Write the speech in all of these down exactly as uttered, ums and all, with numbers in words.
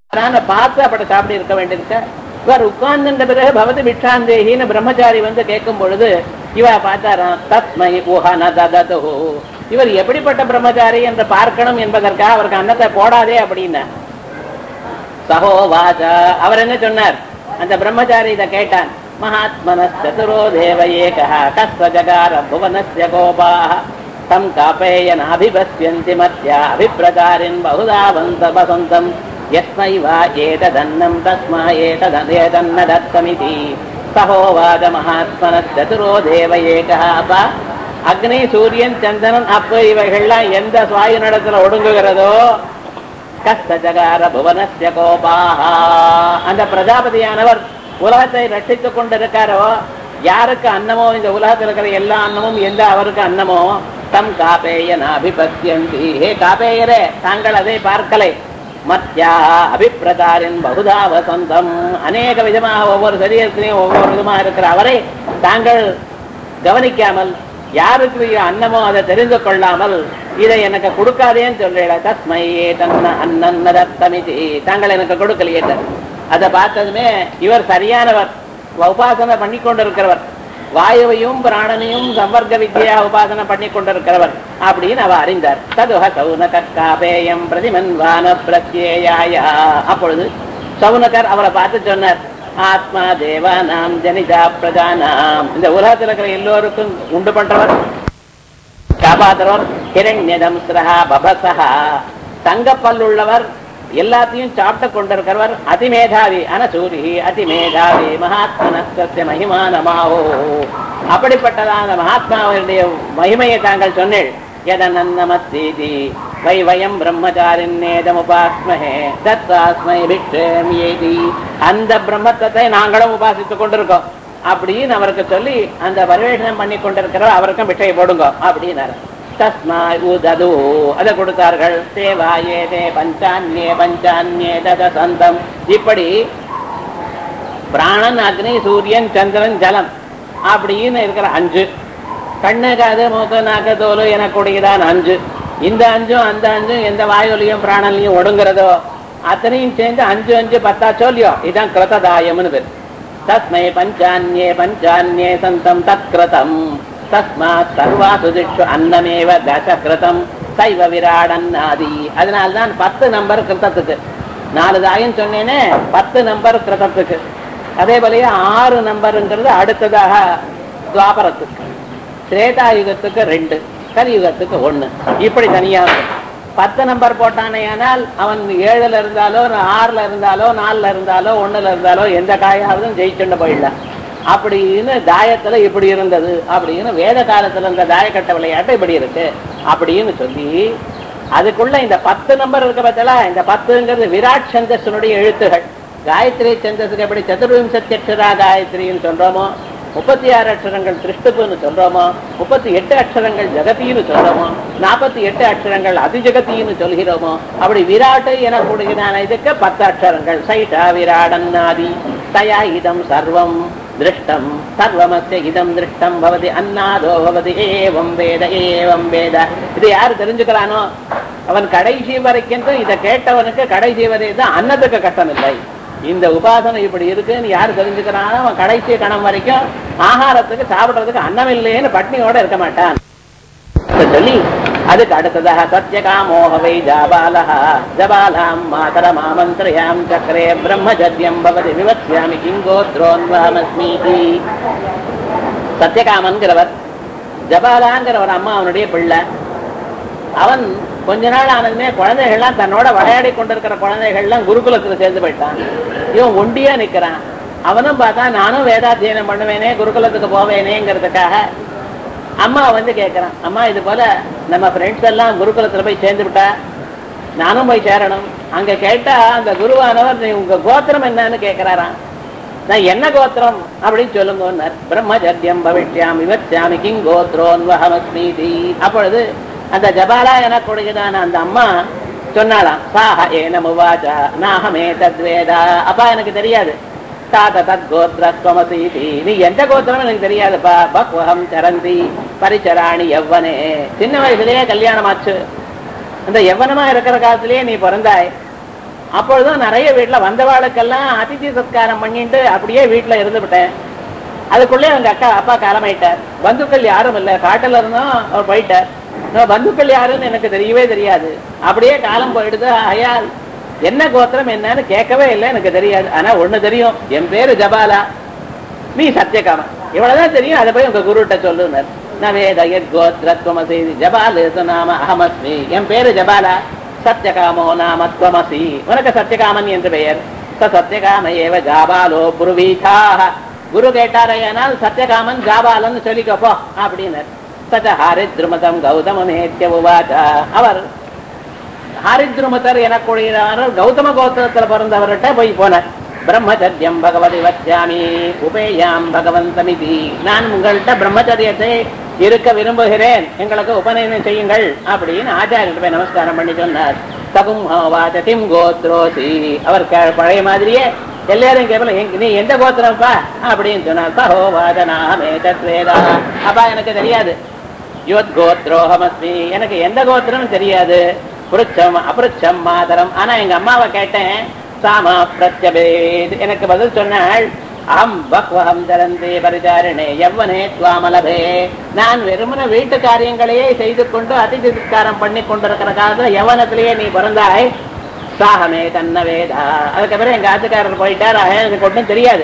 பார்த்து அப்படி சாப்பிட்டு இருக்க வேண்டியிருக்க. இவர் உட்கார்ந்த பிறகு பவதி பிக்ஷாந்தேகின்னு பிரம்மச்சாரி வந்து கேட்கும் பொழுது இவ பார்த்தாராம். தஸ்மை ஊஹன தததோ, இவர் எப்படிப்பட்ட பிரம்மச்சாரி என்று பார்க்கணும் என்பதற்காக அவருக்கு அன்னத்தை போடாதே அப்படின்னா. சகோவாச்சா, அவர் என்ன சொன்னார்? அந்த பிரம்மச்சாரி இதை கேட்டான். மகாத்மனஸ் சதுரோ தேவ ஏகஹ கஸ்வ ஜகார புவனஸ்ய கோபாஹ தம் காபேயன அபிபஸ்யந்தி மத்யா அபிப்ரகாரின் பகுதா வந்த வசந்தம் யஸ்மை வா ஏததன்னம் தஸ்மா ஏததன்ன தத்தமிதி. சகோவாத மகாத்மனஸ் சதுரோ தேவ ஏகஹ. அப்பா, அக்னி, சூரியன், சந்திரன், அப்ப இவைகள்லாம் எந்த சுவாயு நடத்துல ஒடுங்குகிறதோ கஸ்த ஜகார புவனஸ்ய கோபாஹா, அந்த பிரஜாபதியானவர் உலகத்தை ரட்சித்துக் கொண்டிருக்காரோ, யாருக்கு அன்னமோ இந்த உலகத்தில் இருக்கிற எல்லா அன்னமும் எந்த அவருக்கு அன்னமோ தம் காபேயன அபிபத்யந்தி. ஹே காபேயரே, தாங்கள் அதை பார்க்கலை. மத்யா அபிப்பிரதாரின் பகுதா வசந்தம், அநேக விதமாக ஒவ்வொரு சரீரத்திலையும் ஒவ்வொரு விதமாக இருக்கிற அவரை தாங்கள் கவனிக்காமல், யாருக்கு அன்னமோ அதை தெரிந்து கொள்ளாமல் இதை எனக்கு கொடுக்காதேன்னு சொல்ற. தஸ்மை தன்ன அன்னதத்தமிதி, தாங்கள் எனக்கு கொடுக்கலையே. அதை பார்த்ததுமே இவர் சரியானவர், உபாசனை பண்ணி கொண்டிருக்கிறவர், வாயுவையும் பிராணனையும் சம்பர்க்க வித்யா உபாசனை பண்ணி கொண்டிருக்கிறவர் அப்படின்னு அவர் அறிந்தார். ததுஹ சௌனகர் காபேயம் பிரதிமன்வான பிரத்யேயாய. அப்பொழுது சௌனகர் அவரை பார்த்து சொன்னார். ஆத்மா தேவானாம் ஜனிதா பிரஜானாம், இந்த உலகத்தில் இருக்கிற எல்லோருக்கும் உண்டு பண்றவர், காப்பாற்றுறவர். ஹிரண்யதம் ஸ்ரஹா பபசஹா, தங்கப்பல்லுள்ளவர், எல்லாத்தையும் சாப்பிட்டு கொண்டிருக்கிறவர். அதிமேதாவி அனசூரி அதிமேதாவி மகாத்மனஸ்ய மகிமானமாவோ, அப்படிப்பட்டதான மகாத்மாவுடைய மகிமையை தாங்கள் சொன்னேள். எதனன்னமத்தீதி வை வயம் பிரம்மச்சாரின்னேதமுபாஸ்மஹே தத்தாஸ்மை பிக்ஷேம்யேதி, அந்த பிரம்மத்தை நாங்களும் உபாசித்துக் கொண்டிருக்கோம் அப்படின்னு அவருக்கு சொல்லி அந்த பரிவேஷனம் பண்ணி கொண்டிருக்கிறவர் அவருக்கும் பிட்சை போடுங்க அப்படின்னாரு. தஸ்மா உதது, அதை கொடுத்தார்கள். சேவாயே பஞ்சான்யே பஞ்சான்யே ததசந்தம். இப்படி பிராணன், அக்னி, சூரியன், சந்திரன், ஜலம் அப்படின்னு இருக்கிற அஞ்சு, கண்ணு, காது, மூக்கு, நாக்கு, தோலு எனக்கூடியதான் அஞ்சு. இந்த அஞ்சும் அந்த அஞ்சும் எந்த வாயுலையும் பிராணன்லையும் ஒடுங்கிறதோ அத்தனையும் சேர்ந்து அஞ்சு அஞ்சு பத்தாச்சோ இல்லையோ, இதுதான் கிருததாயம்னு பேர். தஸ்மை பஞ்சான்யே பஞ்சான்யே சந்தம் தத்கிருதம். தஸ்மாத் சர்வாசு திக்ஷு அன்னமேவ தசகிருதம் சைவ விராடன்னாதி. அதனால்தான் பத்து நம்பர் கிருத்தத்துக்கு. நாலு தாயம் சொன்னேனே, பத்து நம்பர் கிருத்தத்துக்கு. அதே போலயே ஆறு நம்பருங்கிறது அடுத்ததாக துவாபரத்துக்கு, திரேதாயுகத்துக்கு ரெண்டு, கலியுகத்துக்கு ஒண்ணு, இப்படி தனியாக பத்து நம்பர் போட்டானே. ஆனால் அவன் ஏழுல இருந்தாலோ ஆறுல இருந்தாலோ நாலுல இருந்தாலோ ஒண்ணுல இருந்தாலோ எந்த காயாவதும் ஜெயிச்சுண்டு போயிடலாம் அப்படின்னு தாயத்துல இப்படி இருந்தது அப்படின்னு வேத காலத்துல இருந்த தாயக்கட்ட விளையாட்டு இப்படி இருக்கு அப்படின்னு சொல்லி, அதுக்குள்ள இந்த பத்து நம்பர் இருக்க பத்தல, இந்த பத்துங்கிறது விராட் சந்தஸ்னுடைய எழுத்துகள். காயத்ரி சந்தஸுக்கு எப்படி சதுர்விம்சத்தி அக்ஷரா காயத்ரின்னு சொல்றோமோ, முப்பத்தி ஆறு அக்ஷரங்கள் திருஷ்டுப்புன்னு சொல்றோமோ, முப்பத்தி எட்டு அக்ஷரங்கள் ஜகத்தின்னு சொல்றோமோ, நாற்பத்தி எட்டு அக்ஷரங்கள் அதிஜகத்தின்னு சொல்கிறோமோ, அப்படி விராட்டு எனக்கூடியதான இதுக்கு பத்து அக்ஷரங்கள். சைஷா விராடன்னாதி தயா இதம் சர்வம் திருஷ்டம் சர்வமஸ்ய இதம் திருஷ்டம் பவதி அன்னாதோ பவதி ஏவம் வேத ஏவம் வேத. இது யாரு தெரிஞ்சுக்கிறானோ அவன் கடைசி வரைக்கும், இதை கேட்டவனுக்கு கடைசி வரை தான் அன்னத்துக்கு கஷ்டம் இல்லை. இந்த உபாசனை இப்படி இருக்குன்னு யாரு தெரிஞ்சுக்கிறானோ அவன் கடைசி கணம் வரைக்கும் ஆகாரத்துக்கு சாப்பிடுறதுக்கு அன்னம் இல்லைன்னு பட்னியோட இருக்க மாட்டான் சொல்லி, அதுக்கு அடுத்ததாக சத்யகாமோஹவை ஜாபாலஹ ஜபாலாம் மாதரமாமந்திரயாம் சக்கரே பிரம்மஜத்யம் பவதி விவத்ஸ்யாமி கிங்கோத்ரோன்வாமஸ்மீதி. சத்யகாமன்கிறவர், ஜபாலாங்கிறவர் அம்மா அவனுடைய பிள்ளை. அவன் கொஞ்ச நாள் ஆனதுமே குழந்தைகள்லாம் தன்னோட விளையாடி கொண்டிருக்கிற குழந்தைகள்லாம் குருகுலத்துல சேர்ந்து போயிட்டான். இவன் ஒண்டியா நிக்கிறான். அவனும் பார்த்தா நானும் வேதாத்தியனம் பண்ணுவேனே, குருகுலத்துக்கு போவேனேங்கிறதுக்காக அம்மா வந்து கேட்கிறான். அம்மா, இது போல நம்ம ஃப்ரெண்ட்ஸ் எல்லாம் குருகுலத்துல போய் சேர்ந்து விட்டா, நானும் போய் சேரணும். அங்க கேட்டா அந்த குருவானவர் உங்க கோத்திரம் என்னன்னு கேட்கிறாராம். நான் என்ன கோத்திரம் அப்படின்னு சொல்லுங்க. பிரம்மஜத்யம் பவிஷ்யாமி விவத்ஸ்யாமி கிங் கோத்ரோன்வஹமஸ்மீதி. அப்பொழுது அந்த ஜபாலா எனக்கூடியதான அந்த அம்மா சொன்னாலாம். சாஹ ஏனமுவாச்சா நாஹமே தத்வேதா. அப்பா, எனக்கு தெரியாது. தாத தத் கோத்ரஸ்வமசீதி, நீ எந்த கோத்திரம் எனக்கு தெரியாதுப்பா. பக்வஹம் சரந்தி பரிச்சராணி யவ்வனே, சின்ன வயசுலயே கல்யாணம் ஆச்சு. அந்த யவ்வனமா இருக்கிற காலத்திலேயே நீ பிறந்தாய். அப்பொழுதும் நிறைய வீட்டுல வந்தவாளுக்கெல்லாம் அதிதி சத்காரம் பண்ணிட்டு அப்படியே வீட்டுல இருந்து விட்டேன். அதுக்குள்ளே அவங்க அக்கா அப்பா காலமாயிட்டார். பந்துக்கள் யாரும் இல்லை, காட்டுல இருந்தோம் அவர் போயிட்டார். பந்துக்கள் யாருன்னு எனக்கு தெரியவே தெரியாது. அப்படியே காலம் போயிடுது. ஐயா என்ன கோத்திரம் என்னன்னு கேட்கவே இல்லை, எனக்கு தெரியாது. ஆனா ஒண்ணு தெரியும், என் பேரு ஜபாலா, நீ சத்தியகாமன், இவ்வளவுதான் தெரியும். அதை போய் உங்க குருட்ட சொல்லுனர். கோத்திரத்வமசி ஜபாலேசு நாம அகமஸ்மி, என் பேரு ஜபாலா, சத்தியகாமோ நாம த்வமசி, உனக்கு சத்தியகாமன் என்று பெயர். சத்தியகாம ஏவ ஜாபாலோ புருவீதாக, குரு கேட்டாரையானால் சத்தியகாமன் ஜாபாலன்னு சொல்லிக்கப்போ அப்படின்னார். சச்ச ஹாரித்ருமதம் கௌதமேத்ய உவாச்சா, அவர் ஹாரித்ருமதர் எனக்கூடியவர் கௌதம கோத்திரத்துல பிறந்தவர்கிட்ட போய் போனார். பிரம்மச்சரியம் பகவதி வச்சாமி உபேயாம் பகவந்தமிதி, நான் உங்கள்கிட்ட பிரம்மச்சரியத்தை இருக்க விரும்புகிறேன், எங்களுக்கு உபநயனம் செய்யுங்கள் அப்படின்னு ஆச்சாரியர்கிட்ட போய் நமஸ்காரம் பண்ணி சொன்னார். தகும் வாச்சதிம் கோத்ரோசி, அவர் பழைய மாதிரியே எல்லாரும் கேட்கல, நீ எந்த கோத்திரம்ப்பா அப்படின்னு சொன்னார். சஹோவாதனாமே தத்வேதா, அப்பா எனக்கு தெரியாது. யோத் கோத்ரோஹமஸ்மி, எனக்கு எந்த கோத்திரம் தெரியாது. புருச்சம் அபுருச்சம் மாதரம், ஆனா எங்க அம்மாவை கேட்டேன். சாமா பிரத்யபேத், எனக்கு பதில் சொன்னாள். அஹம் பக்வஹம் தரந்தே பரிசாரணே யவ்வனே துவாமலபே, நான் வெறுமன வீட்டு காரியங்களையே செய்து கொண்டு அதிதி சத்காரம் பண்ணி கொண்டிருக்கிற காலத்துல யவனத்திலேயே நீ பிறந்தாய். சாகமே தன்ன வேதா, அதுக்கப்புறம் எங்க ஆத்துக்காரர் போயிட்டார், எனக்கு ஒன்றும் தெரியாது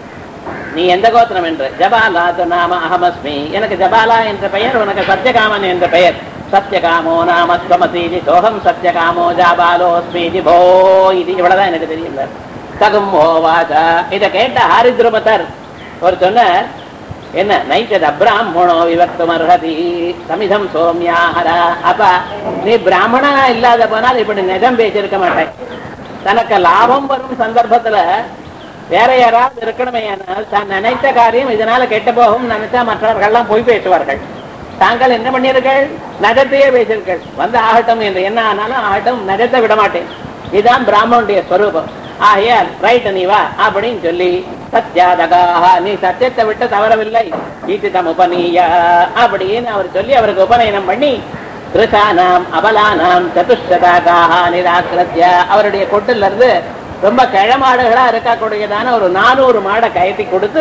நீ எந்த கோத்திரம் என்று. ஜபாலா நாம அகமஸ்மி, எனக்கு ஜபாலா என்ற பெயர், உனக்கு சத்தியகாமன் என்ற பெயர். சத்தியகாமோ நாம ஸ்வமசீதி சோகம் சத்தியகாமோ ஜாபாலோஸ்மீதி போ, இது இவ்வளவுதான் எனக்கு தெரியல. தகும் ஓவாச்சா, இதை கேட்ட ஹாரித்ருமதர் ஒரு சொன்னார், என்ன நைச்சத பிராமணோ விவக்தும் அர்ஹதி சமிதம் சோம்யாஹரா, அப்பா நீ பிராமணா இல்லாத போனால் இப்படி நிஜம் பேசியிருக்க மாட்டேன். தனக்கு லாபம் வரும் சந்தர்ப்பத்துல வேற யாராவது இருக்கணுமே, தான் நினைத்த காரியம் இதனால கெட்ட போகும் நினைச்சா மற்றவர்கள்லாம் போய் பேசுவார்கள். தாங்கள் என்ன பண்ணீர்கள், நகத்தையே பேசியிருக்கள். வந்து ஆகட்டும் என்று என்ன ஆனாலும் ஆகட்டும், நகத்தை விட மாட்டேன், இதுதான் பிராமணுடைய ஸ்வரூபம். ஆகையால் ரைட் நீ வா அப்படின்னு சொல்லி, சத்யாதகாக நீ சத்தியத்தை விட்டு தவறவில்லை, ஈட்டிதம் உபநீயா அப்படின்னு அவர் சொல்லி அவருக்கு உபநயனம் பண்ணி, கிருஷானாம் அபலானாம் சதுஷ்டதாகாக நிராகிருத்ய, அவருடைய கொட்டில இருந்து ரொம்ப கிழமாடுகளா இருக்கக்கூடியதான ஒரு நானூறு மாடை கயத்தி கொடுத்து,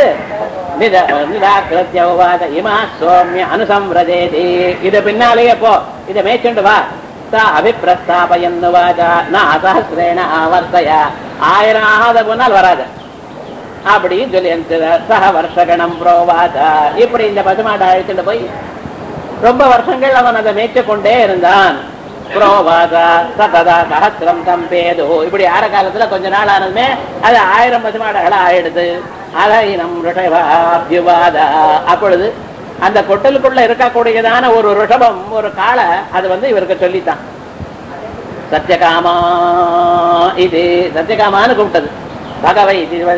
இமா சோம்ய அனுசம்ரஜேதி, இது பின்னாலேயே போ, இதை மேய்ச்சுண்டு வா. சா அபிப்பிரஸ்தாபயன்னு வாஜா நான் அசஹஸ்ரேன ஆவர்த்தயா, ஆயிரம் ஆகாத போனால் வராது அப்படின்னு சொல்லி சக வருஷகணம் புரோவாஜா. இப்படி இந்த பசுமாட்டை அழைச்சிட்டு போய் ரொம்ப வருஷங்கள் அவன் அதை மேய்ச்சு கொண்டே இருந்தான். புரோவாதா சததா சஹஸ்ரம் தம்பேது, இப்படி ஆற காலத்துல கொஞ்ச நாள் ஆனதுமே அது ஆயிரம் பசுமாடுகளா ஆயிடுது. அதைனம் ரிஷபாத்யுவாதா, அப்பொழுது அந்த கொட்டலுக்குள்ள இருக்கக்கூடியதான ஒரு ரிஷபம், ஒரு காளை, அது வந்து இவருக்கு சொல்லித்தான் சத்தியகாமா, இது சத்தியகாமான்னு கூப்பிட்டது. பகவை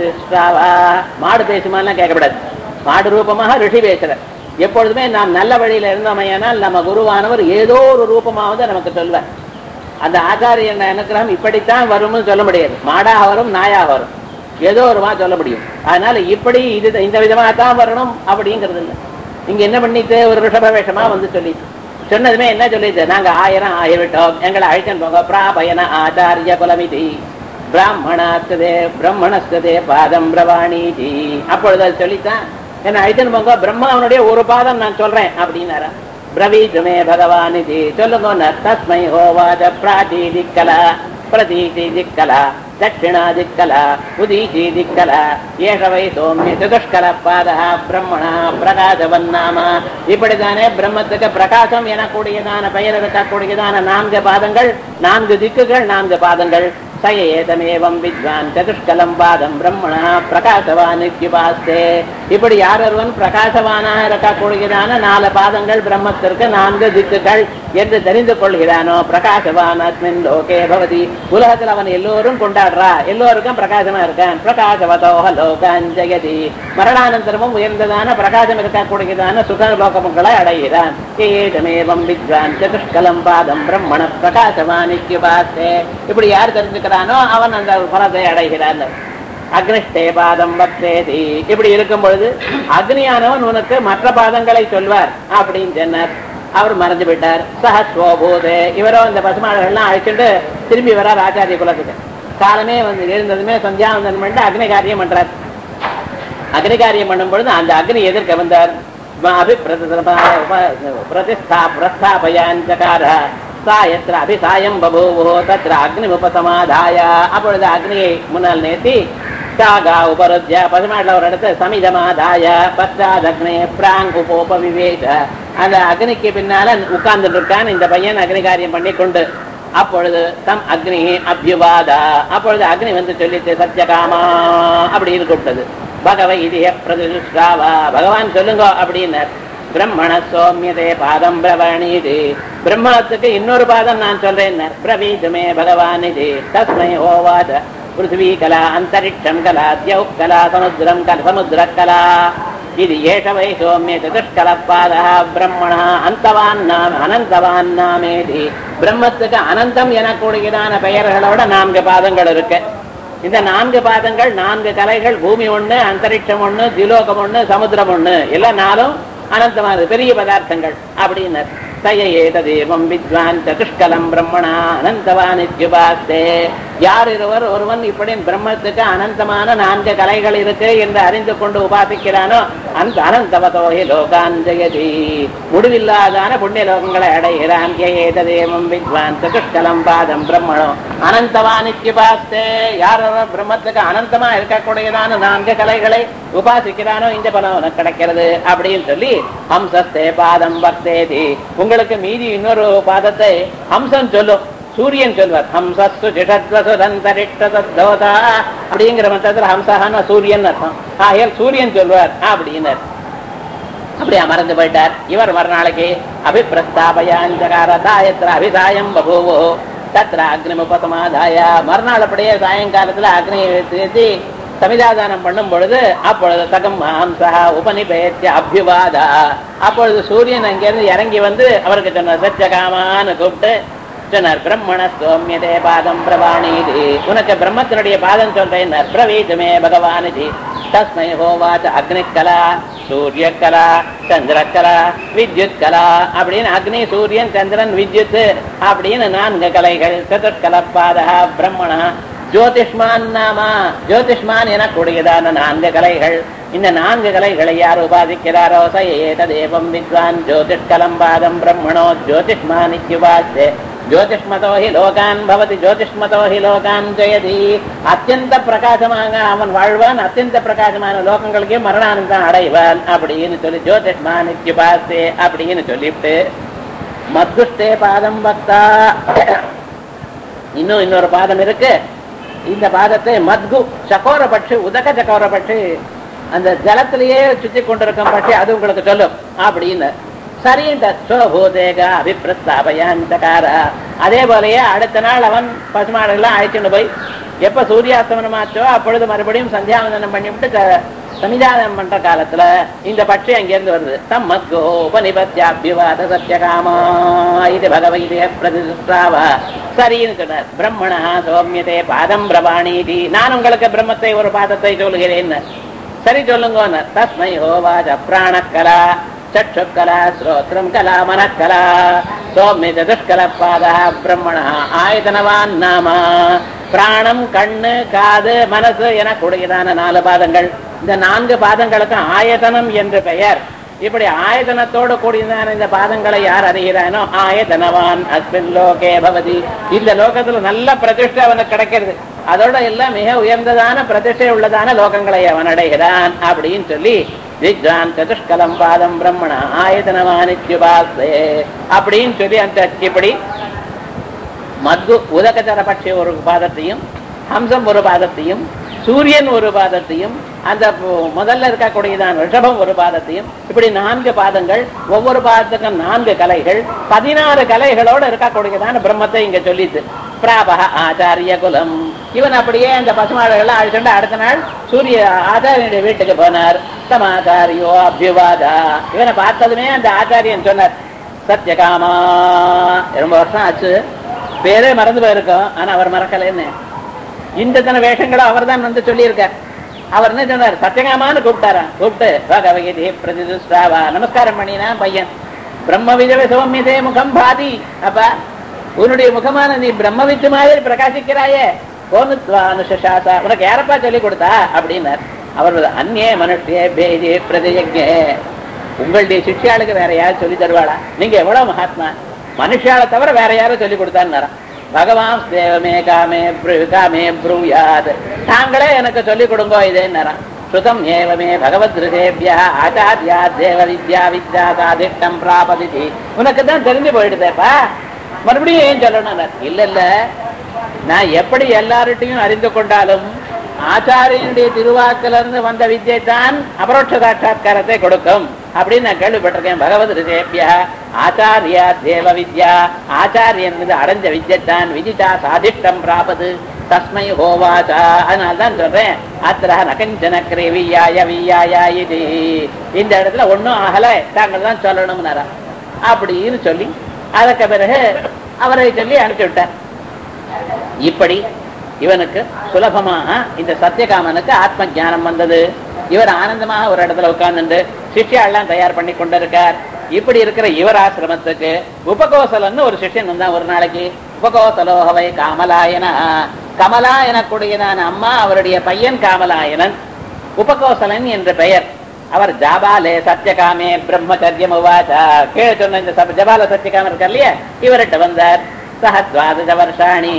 மாடு பேசுமாலாம் கேட்கப்படாது, மாடு ரூபமாக ரிஷி பேசுற. எப்பொழுதுமே நாம் நல்ல வழியில இருந்தோமையானால் நம்ம குருவானவர் ஏதோ ஒரு ரூபமாவது நமக்கு சொல்வார். அந்த ஆச்சாரியன் அனுக்கிரகம் இப்படித்தான் வரும்னு சொல்ல முடியாது, மாடாக வரும் நாயாக வரும், ஏதோ ஒரு மா சொல்ல முடியும். அதனால இப்படி இது இந்த விதமாக தான் வரணும் அப்படிங்கிறது இல்லை. இங்க என்ன பண்ணிட்டு ஒரு ரிஷப வேஷமா வந்து சொல்லி சொன்னதுமே என்ன சொல்லிட்டு, நாங்க ஆயிரம் ஆயிரவிட்டோம், எங்களை அழைச்சன் போங்க. பிராபயன ஆச்சாரிய குலமிதி பிராமணாஸ்ததே பிரம்மணஸ்ததே பாதம் பிரவாணிதி, அப்பொழுது அது சொல்லித்தான் என்ன அழைச்சன் போங்க, பிரம்மாவனுடைய ஒரு பாதம் நான் சொல்றேன் அப்படின்னாரா. பிரவீதுமே பகவானிதி, சொல்லுங்க. தஸ்மை ஹோவாத பிராதி திக்கலா பிரதீதி திக்கலா தட்சிணா திக்கலா உதீதி திக்கலா ஏஷவை சோம்ய சதுஷ்கல பாதா பிரம்மணா பிரகாசவன்னாம, இப்படித்தானே பிரம்மத்துக்கு பிரகாசம் எனக்கூடியதான பெயர் இருக்கக்கூடியதான நான்கு பாதங்கள், நான்கு திக்குகள், நான்கு பாதங்கள். சயேதமேவம் வித்வான் சதுஷ்கலம் பாதம் பிரம்மணா பிரகாசவான் இத்யுபாஸ்தே, இப்படி யார் ஒருவன் பிரகாசவானாக இருக்கக்கூடியதான நாலு பாதங்கள் பிரம்மத்திற்கு நான்கு திக்குகள் என்று தெரிந்து கொள்கிறானோ, பிரகாசவான் அஸ்மின் லோகே பவதி, உலகத்தில் அவன் எல்லோரும் கொண்டாடுறா, எல்லோருக்கும் பிரகாசமா இருக்கான். பிரகாசவதோஹ லோகான் ஜெயதி, மரணானந்தரமும் உயர்ந்ததான பிரகாசம் இருக்கக்கூடியதான சுகலோகங்களை அடைகிறான். ஏதமேவம் வித்வான் சதுஷ்கலம் பாதம் பிரம்மண பிரகாசவான் இத்யுபாஸ்தே, இப்படி யார் தெரிஞ்சுக்க அவன் அந்த பலத்தை அடைகிறான். அக்னிஷ்டே பாதம் பக்தேதி, இப்படி இருக்கும் பொழுது அக்னியானவன் உனக்கு மற்ற பாதங்களை சொல்வார் அப்படின்னு சொன்னார். அவர் மறந்து விட்டார். சஹஸ்வோபூதே, இவரோ இந்த பசுமாடுகள்லாம் அழைச்சிட்டு திரும்பி வரார் ஆச்சாரிய குலத்துக்கு. காலமே வந்து எழுந்ததுமே சந்தியாவந்தனம் பண்ணிட்டு அக்னி காரியம் பண்றார். அக்னி காரியம் பண்ணும் பொழுது அந்த அக்னி எதிர்க்க வந்தார். பிரதிஷ்டா பிரஸ்தாபயாஞ்சகார சாயத்திர அபிசாயம் பபூவோ தத்ர அக்னி உபசமாதாய. அப்பொழுது அக்னியை முன்னால் நேர்த்தி சாகா உபருத்திய பசுமாட்டில் ஒரு இடத்துல சமிதமாதாய பச்சாத் அக்னே பிராங் உபோப விவேக. அந்த அக்னிக்கு பின்னால உட்கார்ந்துட்டு இருக்கான் இந்த பையன் அக்னி காரியம் பண்ணி கொண்டு. அப்பொழுது தம் அக்னி அபியுவாதா. அப்பொழுது அக்னி வந்து சொல்லிட்டு சத்யகாமா அப்படின்னு கூப்பிட்டது. பகவ இதிய பிரதிஷ்டாவா, பகவான் சொல்லுங்க அப்படின்னார். பிரம்மண சோமியதே பாதம் பிரவணீதி, பிரம்மணத்துக்கு இன்னொரு பாதம் நான் சொல்றேன். பிரவீதுமே பகவான் இது. தஸ்மை ஓவாத பிருத்திவி கலா அந்தரிக்ஷம் கலா தியௌ கலா சமுத்திரம் கல சமுத்திர கலா இது ஏஷ வை சோமிய சதுஷ்கல பாதா பிரம்மணா அந்தவான் நாம் அனந்தவான் நாமேதி. பிரம்மத்துக்கு அனந்தம் எனக்கூடியதான பெயர்களோட நான்கு பாதங்கள் இருக்கு. இந்த நான்கு பாதங்கள் நான்கு கலைகள், பூமி ஒண்ணு, அந்தரிக்ஷம் ஒண்ணு, திலோகம் ஒண்ணு, சமுத்திரம் ஒண்ணு, எல்லாம் நாளும் அனந்தமானது பெரிய பதார்த்தங்கள் அப்படின்னு. தயேதேவம் வித்வான் சதுஷ்கலம் பிரம்மணா அனந்தவான் இத்யுபாஸ்தே. யார் இருவர் ஒருவன் இப்படி பிரம்மத்துக்கு அனந்தமான நான்கு கலைகள் இருக்கு என்று அறிந்து கொண்டு உபாசிக்கிறானோ அந்த அனந்தவதோஹி லோகான் ஜெயதி, முடிவில்லாதான புண்ணிய லோகங்களை அடைகிறான். ஏதேவம் வித்வான் சதுஷ்கலம் பாதம் பிரம்மணோ அனந்தவான் இத்யுபாஸ்தே. யார் பிரம்மத்துக்கு அனந்தமா இருக்கக்கூடியதான நான்கு கலைகளை உபாசிக்கிறானோ இந்த பலம் உனக்கு கிடைக்கிறது அப்படின்னு சொல்லி ஹம்சஸ்தே பாதம் பக்தேதி. உங்களுக்கு மீதி இன்னொரு பாதத்தை ஹம்சன் சொல்லும், சூரியன் சொல்வார். ஹம்சஸ்து ஜிஷத்வசுரந்தரிஷ்டதோதா அப்படிங்கிற மந்திரத்துல ஹம்சஹான சூரியன் அர்த்தம். ஆகையால் சூரியன் சொல்வார் அப்படின்னார். அப்படி அமர்ந்து போயிட்டார். இவர் மறுநாளைக்கு அபிப்பிரஸ்தாபயாஞ்சகார தாயத்திர அபிதாயம் பபூவோ தத்ர அக்னிமுபசமாதாய. மறுநாள் அப்படியே சாயங்காலத்துல அக்னியை ஏற்றி சமிதாதானம் பண்ணும் பொழுது அப்பொழுது தகம் ஹம்சா உபனிபேத்திய அபியுவாதா. அப்பொழுது சூரியன் அங்கிருந்து இறங்கி வந்து அவருக்கு சொன்னார் சத்யகாமான்னு கூப்பிட்டு சொன்னார். பிரம்மண சோமியதே பாதம் பிரவாணீதி, உனக்கு பிரம்மத்தினுடைய பாதம் சொல்றேன். பிரவீதுமே பகவானிதி. தஸ்மை ஹோவாச்ச அக்னிக்கலா சூரியக்கலா சந்திரக்கலா வித்யுத் கலா அப்படின்னு அக்னி சூரியன் சந்திரன் வித்யுத் அப்படின்னு நான்கு கலைகள். சதுஷ்கல பாதா பிரம்மணா ஜோதிஷ்மான் நாமா, ஜோதிஷ்மான் என கூடியதான நான்கு கலைகள். இந்த நான்கு கலைகளை யார் உபாதிக்கிறாரோ சயேதேவம் வித்வான் ஜோதிஷ்கலம் பாதம் பிரம்மணோ ஜோதிஷ்மான் இத்யுபாஸ்தே. ஜோதிஷ்மதோ ஹி லோகான் பவதி ஜோதிஷ்மதோ ஹி லோகான் ஜெயதி. அத்தியந்த பிரகாசமாக அவன் வாழ்வான், அத்தியந்த பிரகாசமான லோகங்களுக்கே மரணானந்தம் அடைவான் அப்படின்னு சொல்லி ஜோதிஷ்மான் இத்யுபாஸ்தே அப்படின்னு சொல்லிவிட்டு மத்குஷ்டே பாதம் பக்தா. இன்னும் இன்னொரு பாதம் இருக்கு. இந்த பாதத்தை மத்கு சகோர பட்சி, உதக சகோர பட்சி, அந்த ஜலத்திலேயே சுத்தி கொண்டிருக்கும் பட்சி, அது உங்களுக்கு சொல்லும் அப்படின்னு. சரிந்தேக அபிப்பிரஸ்தாபயாந்தகார. அதே போலயே அடுத்த நாள் அவன் பசுமாடுகள்லாம் அழைச்சுட்டு போய் எப்ப சூரியாஸ்தமனமாச்சோ அப்பொழுது மறுபடியும் சந்தியாவந்தனம் பண்ணிவிட்டு சமிதானம் பண்ற காலத்துல இந்த பட்சி அங்கிருந்து வருது. தம் மத்கோ உபநிபத்யாபிவாத சத்யகாமா இது பகவதே பிரதிஷ்டாவா. சரின்னு சொன்னார். பிரம்மணா சௌமியதே பாதம் பிரபாணீதி, நான் உங்களுக்கு பிரம்மத்தை ஒரு பாதத்தை சொல்லுகிறேன். சரி சொல்லுங்க. தஸ்மை ஹோவாஜ பிராணக்கலா சற்றுக்கலா ஸ்ரோத்ரம் கலா மனக்கலா சௌமிய சதுஷ்கல பாதா பிரம்மணா ஆயதனவான் நாமா. பிராணம் கண்ணு காது மனசு என கூடியதான நாலு பாதங்கள். இந்த நான்கு பாதங்களுக்கு ஆயதனம் என்று பெயர். இப்படி ஆயதனத்தோடு கூடியதான இந்த பாதங்களை யார் அறிகிறானோ ஆயதனவான் அஸ்மின் லோகே பவதி. இந்த லோகத்துல நல்ல பிரதிஷ்டை அவனுக்கு கிடைக்கிறது. அதோட எல்லாம் மிக உயர்ந்ததான பிரதிஷ்டை உள்ளதான லோகங்களை அவன் அடைகிறான் அப்படின்னு சொல்லி வித்வான் சதுஷ்கலம் பாதம் பிரம்மண ஆயதனவான் இத்யுபாஸ்தே அப்படின்னு சொல்லி அந்த இப்படி மத்கு உதகச்சர பட்சி ஒரு பாதத்தையும், ஹம்சம் ஒரு பாதத்தையும், சூரியன் ஒரு பாதத்தையும், அந்த முதல்ல இருக்கக்கூடியதான் ரிஷபம் ஒரு பாதத்தையும், இப்படி நான்கு பாதங்கள், ஒவ்வொரு பாதத்துக்கும் நான்கு கலைகள், பதினாறு கலைகளோடு இருக்கக்கூடியதான பிரம்மத்தை இங்க சொல்லிட்டு பிராபக ஆச்சாரிய குலம். இவன் அப்படியே அந்த பசுமாடுகள்லாம் அழிச்சுட்டு அடுத்த நாள் சூரிய ஆச்சாரியனுடைய வீட்டுக்கு போனார். சமாச்சாரியோ அபியுவாதா. இவனை பார்த்ததுமே அந்த ஆச்சாரியன் சொன்னார் சத்யகாமா. ரொம்ப வருஷம் ஆச்சு, பேரே மறந்து போயிருக்கோம், ஆனா அவர் மறக்கலன்னு. இந்த தன வேஷங்களும் அவர் தான் வந்து சொல்லியிருக்கார். அவர் என்ன சொன்னார், சத்யகாமான்னு கூப்பிட்டாரா. கூப்பிட்டு பகவகீதி பிரதிஷ்டாவா நமஸ்காரம் பண்ணினா பையன். பிரம்ம விஜய சௌமியதே முகம் பாதி. அப்ப உன்னுடைய முகமான நீ பிரம்ம வித்து மாதிரி பிரகாசிக்கிறாயே, கோனுத்வானுஷாசா உனக்கு யாரப்பா சொல்லி கொடுத்தா அப்படின்னார். அவர் அந்நே மனுஷே பேதே பிரதியஜே உங்களுடைய சிஷ்யாளுக்கு வேற யாரும் சொல்லி தருவாளா? நீங்க எவ்வளவு மகாத்மா, மனுஷால தவிர வேற யாரும் சொல்லி கொடுத்தான்னு பகவான் தேவமே காமே காமே ப்ரூயாத் தாங்களே எனக்கு சொல்லிக் கொடுங்கோ இதேன்னு ஸ்ருதம் ஏவமே பகவத் ரிஷேபியா ஆச்சாரியா தேவ வித்யா வித்யா சாதிஷ்டம் பிராபதிதி உனக்கு தான் தெரிஞ்சு போயிடுதேப்பா, மறுபடியும் ஏன் சொல்லணும்? இல்ல இல்ல, நான் எப்படி எல்லார்ட்டையும் அறிந்து கொண்டாலும் ஆச்சாரியனுடைய திருவாக்கிலிருந்து வந்த வித்யை தான் அபரோட்ச சாட்சா்காரத்தை கொடுக்கும் அப்படின்னு நான் கேள்விப்பட்டிருக்கேன். பகவத் ரிஷேபியா ஆச்சாரியா தேவ வித்யா ஆச்சாரியன் மீது அடைஞ்ச வித்யத்தான் விதிதா சாதிஷ்டம் பிராபது தஸ்மை ஹோவாச்சா. அதனால்தான் சொல்றேன் அத்திர நகஞ்சன கிரேவியாய வியாயா இது இந்த இடத்துல ஒன்னும் ஆகல, தாங்கள் தான் சொல்லணும்னாரா அப்படின்னு சொல்லி அதற்கு பிறகு அவரை சொல்லி அனுப்பி விட்டார். இப்படி இவனுக்கு சுலபமாக இந்த சத்தியகாமனுக்கு ஆத்ம ஞானம் வந்தது. இவர் ஆனந்தமாக ஒரு இடத்துல உட்கார்ந்து சிஷ்யாலாம் தயார் பண்ணி கொண்டிருக்கார். இப்படி இருக்கிற இவர் ஆசிரமத்துக்கு உபகோசலன்னு ஒரு சிஷ்யன் வந்தான் ஒரு நாளைக்கு. உபகோசலோகவை காமலாயன கமலாயன கூடியதான அம்மா அவருடைய பையன் காமலாயனன் உபகோசலன் என்ற பெயர். அவர் ஜாபாலே சத்தியகாமே பிரம்மச்சரியம் உவாச்சா கீழே சொன்ன இந்த ஜபால சத்தியகாமன் இருக்கார் இல்லையா, இவர்கிட்ட வந்தார். சஹத்வாதஜ வருஷாணி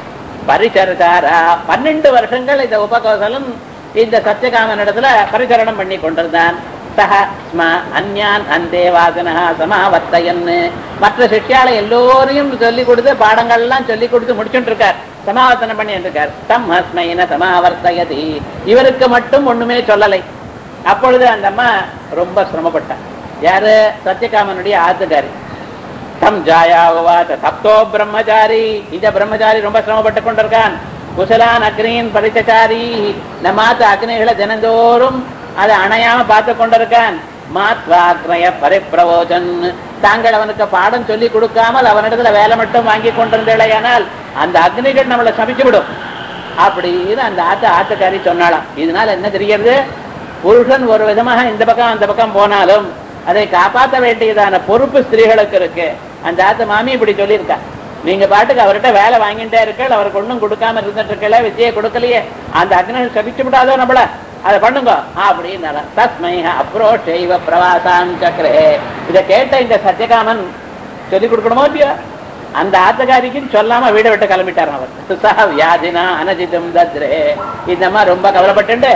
பரிசரசாரா பன்னெண்டு வருஷங்கள் இந்த உபகோசலன் இந்த சத்தியகாமன் இடத்துல பரிசரணம் பண்ணி கொண்டிருந்தான். சஹ ஸ்ம அந்யான் அந்தே வாசனா சமாவர்த்தயன் மற்ற சிஷ்யால எல்லோரையும் சொல்லிக் கொடுத்து பாடங்கள்லாம் சொல்லிக் கொடுத்து முடிச்சுட்டு இருக்கார், சமாவர்த்தனம் பண்ணி இருக்கார். தம் ஹஸ்மைன சமாவர்த்தயதி இவருக்கு மட்டும் ஒண்ணுமே சொல்லலை. அப்பொழுது அந்த அம்மா ரொம்ப சிரமப்பட்டார். யாரு? சத்தியகாமனுடைய ஆத்துக்காரி. தம் ஜாயாவாத தப்தோ பிரம்மச்சாரி இந்த பிரம்மச்சாரி ரொம்ப சிரமப்பட்டு கொண்டிருக்கான். குசலான் அக்னியின் பரிச்சசாரி நம்மாத்த அக்னிகளை தினந்தோறும் அதை அணையாம பார்த்து கொண்டிருக்கான். மாத்வாக்னய பரிப்பிரவோஜன் தாங்கள் அவனுக்கு பாடம் சொல்லி கொடுக்காமல் அவனிடத்துல வேலை மட்டும் வாங்கி கொண்டிருந்தேனால் அந்த அக்னிகள் நம்மளை சபிச்சு விடும் அப்படின்னு அந்த ஆத்த ஆத்துக்காரி சொன்னாலாம். இதனால என்ன தெரிகிறது? புருஷன் ஒரு விதமாக இந்த பக்கம் அந்த பக்கம் போனாலும் அதை காப்பாற்ற வேண்டியதான பொறுப்பு ஸ்திரீகளுக்கு இருக்கு. அந்த ஆத்த மாமி இப்படி சொல்லியிருக்கா, நீங்க பாட்டுக்கு அவர்கிட்ட வேலை வாங்கிட்டே இருக்கள், அவருக்கு ஒன்றும் கொடுக்காம இருந்துட்டு இருக்கல, வித்தியை கொடுக்கலையே, அந்த அக்னிகள் சபிச்சு விடாதோ நம்மள, அதை பண்ணுங்க அப்படின்னு. தஸ்மை அப்ரோஷைவ பிரவாசாம் சக்கரே இதை கேட்ட இந்த சத்தியகாமன் சொல்லிக் கொடுக்கணுமோ இல்லையோ, அந்த ஆத்தகாரிக்கும் சொல்லாம வீடை விட்டு கிளம்பிட்டார். அவர் சஹ வியாதினா அனஜிதம் தத்ரே இந்த மாதிரி ரொம்ப கவலைப்பட்டு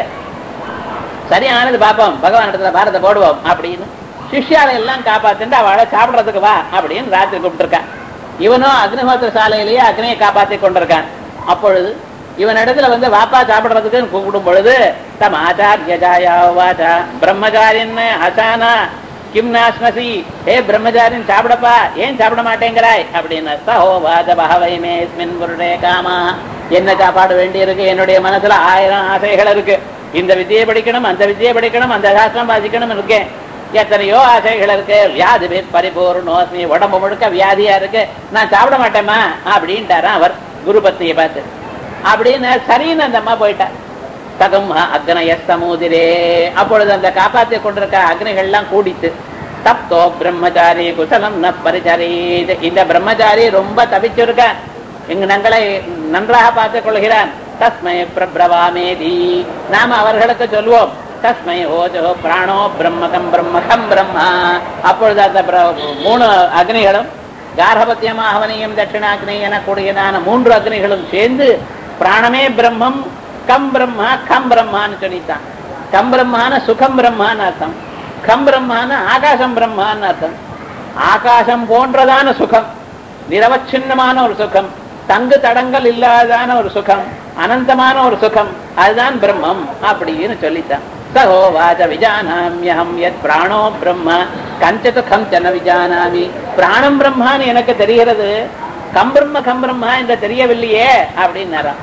சரியானது பாப்போம், பகவான் இடத்துல பாரத போடுவோம் அப்படின்னு சிஷ்யாலை எல்லாம் காப்பாத்திட்டு அவளை சாப்பிடறதுக்கு வா அப்படின்னு ராத்திரி கூப்பிட்டுருக்கான். இவனும் அக்னிஹோத்திர சாலையிலேயே அக்னியை காப்பாத்தி கொண்டிருக்கான். அப்பொழுது இவன் இடத்துல வந்து வாப்பா சாப்பிடுறதுக்கு கூப்பிடும் பொழுது தம் ஆச்சாரியாச்சா பிரம்மச்சாரின் அசானா கிம் நாஸ்மசி ஏ பிரம்மச்சாரின் சாப்பிடப்பா, ஏன் சாப்பிட மாட்டேங்கிறாய் அப்படின்னு. சஹோ வாத பஹவைமேஸ்மின் புருடே காமா என்ன சாப்பாடு வேண்டி இருக்கு, என்னுடைய மனசுல ஆயிரம் ஆசைகள் இருக்கு, இந்த வித்தியை படிக்கணும், அந்த வித்தியை படிக்கணும், அந்த சாஸ்திரம் வாசிக்கணும் இருக்கேன், எத்தனையோ ஆசைகள் இருக்கு, வியாதி பரிபூர்ணோஸ்மி உடம்பு முழுக்க வியாதியா இருக்கு, நான் சாப்பிட மாட்டேமா அப்படின்ட்டாரான் அவர் குருபத்தியை பார்த்து. அப்படின்னு சரின்னு அந்த அம்மா போயிட்டார். தகும் அக்னய சமுதிரே அப்பொழுது அந்த காப்பாற்றி கொண்டிருக்க அக்னிகள்லாம் கூடித்து. தப்தோ பிரம்மச்சாரி குசலம் ந பரிச்சரீத் இந்த பிரம்மச்சாரி ரொம்ப தவிச்சிருக்க, எங்க நங்களை நன்றாக பார்த்துக் கொள்கிறான். தஸ்மை பிரபிரவாமேதி நாம அவர்களுக்கு சொல்வோம். தஸ்மை ஓஜோ பிராணோ பிரம்மகம் பிரம்மகம் பிரம்மா. அப்பொழுது அந்த மூணு அக்னிகளும் கார்ஹபத்தியம் ஆஹவனியம் தட்சிணாக்னி என கூடியதான மூன்று அக்னிகளும் சேர்ந்து பிராணமே பிரம்மம் கம் பிரம்மா கம் பிரம்மான்னு சொல்லித்தான். கம் பிரம்மான சுகம் பிரம்மான்னு அர்த்தம், கம் பிரம்மான ஆகாசம் பிரம்மான்னு அர்த்தம். ஆகாசம் போன்றதான சுகம், நிரவச்சின்னமான ஒரு சுகம், தங்கு தடங்கள் இல்லாதான ஒரு சுகம், அனந்தமான ஒரு சுகம், அதுதான் பிரம்மம் அப்படின்னு சொல்லித்தான். சகோ வாச விஜானாமியம் யத் பிராணோ பிரம்ம கஞ்சது கஞ்சன விஜானாமி பிராணம் பிரம்மான்னு எனக்கு தெரிகிறது, கம் பிரம்ம கம் பிரம்மா இந்த தெரியவில்லையே அப்படின்னாராம்.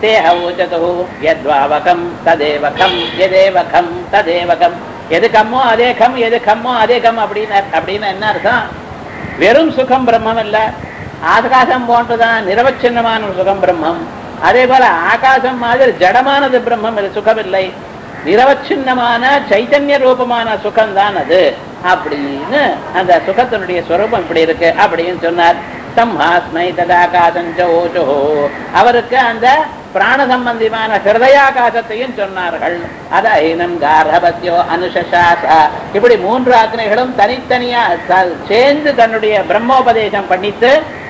யத்வாவகம் ததேவகம் எதேவகம் ததேவகம் எது கம்மோ அதே கம் எது கம்மோ அதே கம் அப்படின்னு அப்படின்னு என்ன அர்த்தம்? வெறும் சுகம் பிரம்மம் இல்ல, ஆகாசம் போன்றதான் நிரவச்சின்னமான ஒரு சுகம் பிரம்மம். அதே போல ஆகாசம் மாதிரி ஜடமானது பிரம்மம் சுகம் இல்லை, நிரவச்சின்னமான சைத்தன்ய ரூபமான சுகம் தான் அது அப்படின்னு அந்த சுகத்தினுடைய ஸ்வரூபம் இப்படி இருக்கு அப்படின்னு சொன்னார். தம்ஹாஸ்மை ததாகாசஞ்ச ஓச்சோ அவருக்கு அந்த பிராண சம்பந்தியான ஹிருதயாகாசத்தையும் சொன்னார்கள். அத ஐனம் கார்ஹபத்யோ அனுஷசாச. இப்படி மூன்று அக்னிகளும் தனித்தனியா சேர்ந்து தன்னுடைய பிரம்மோபதேசம் பண்ணித்து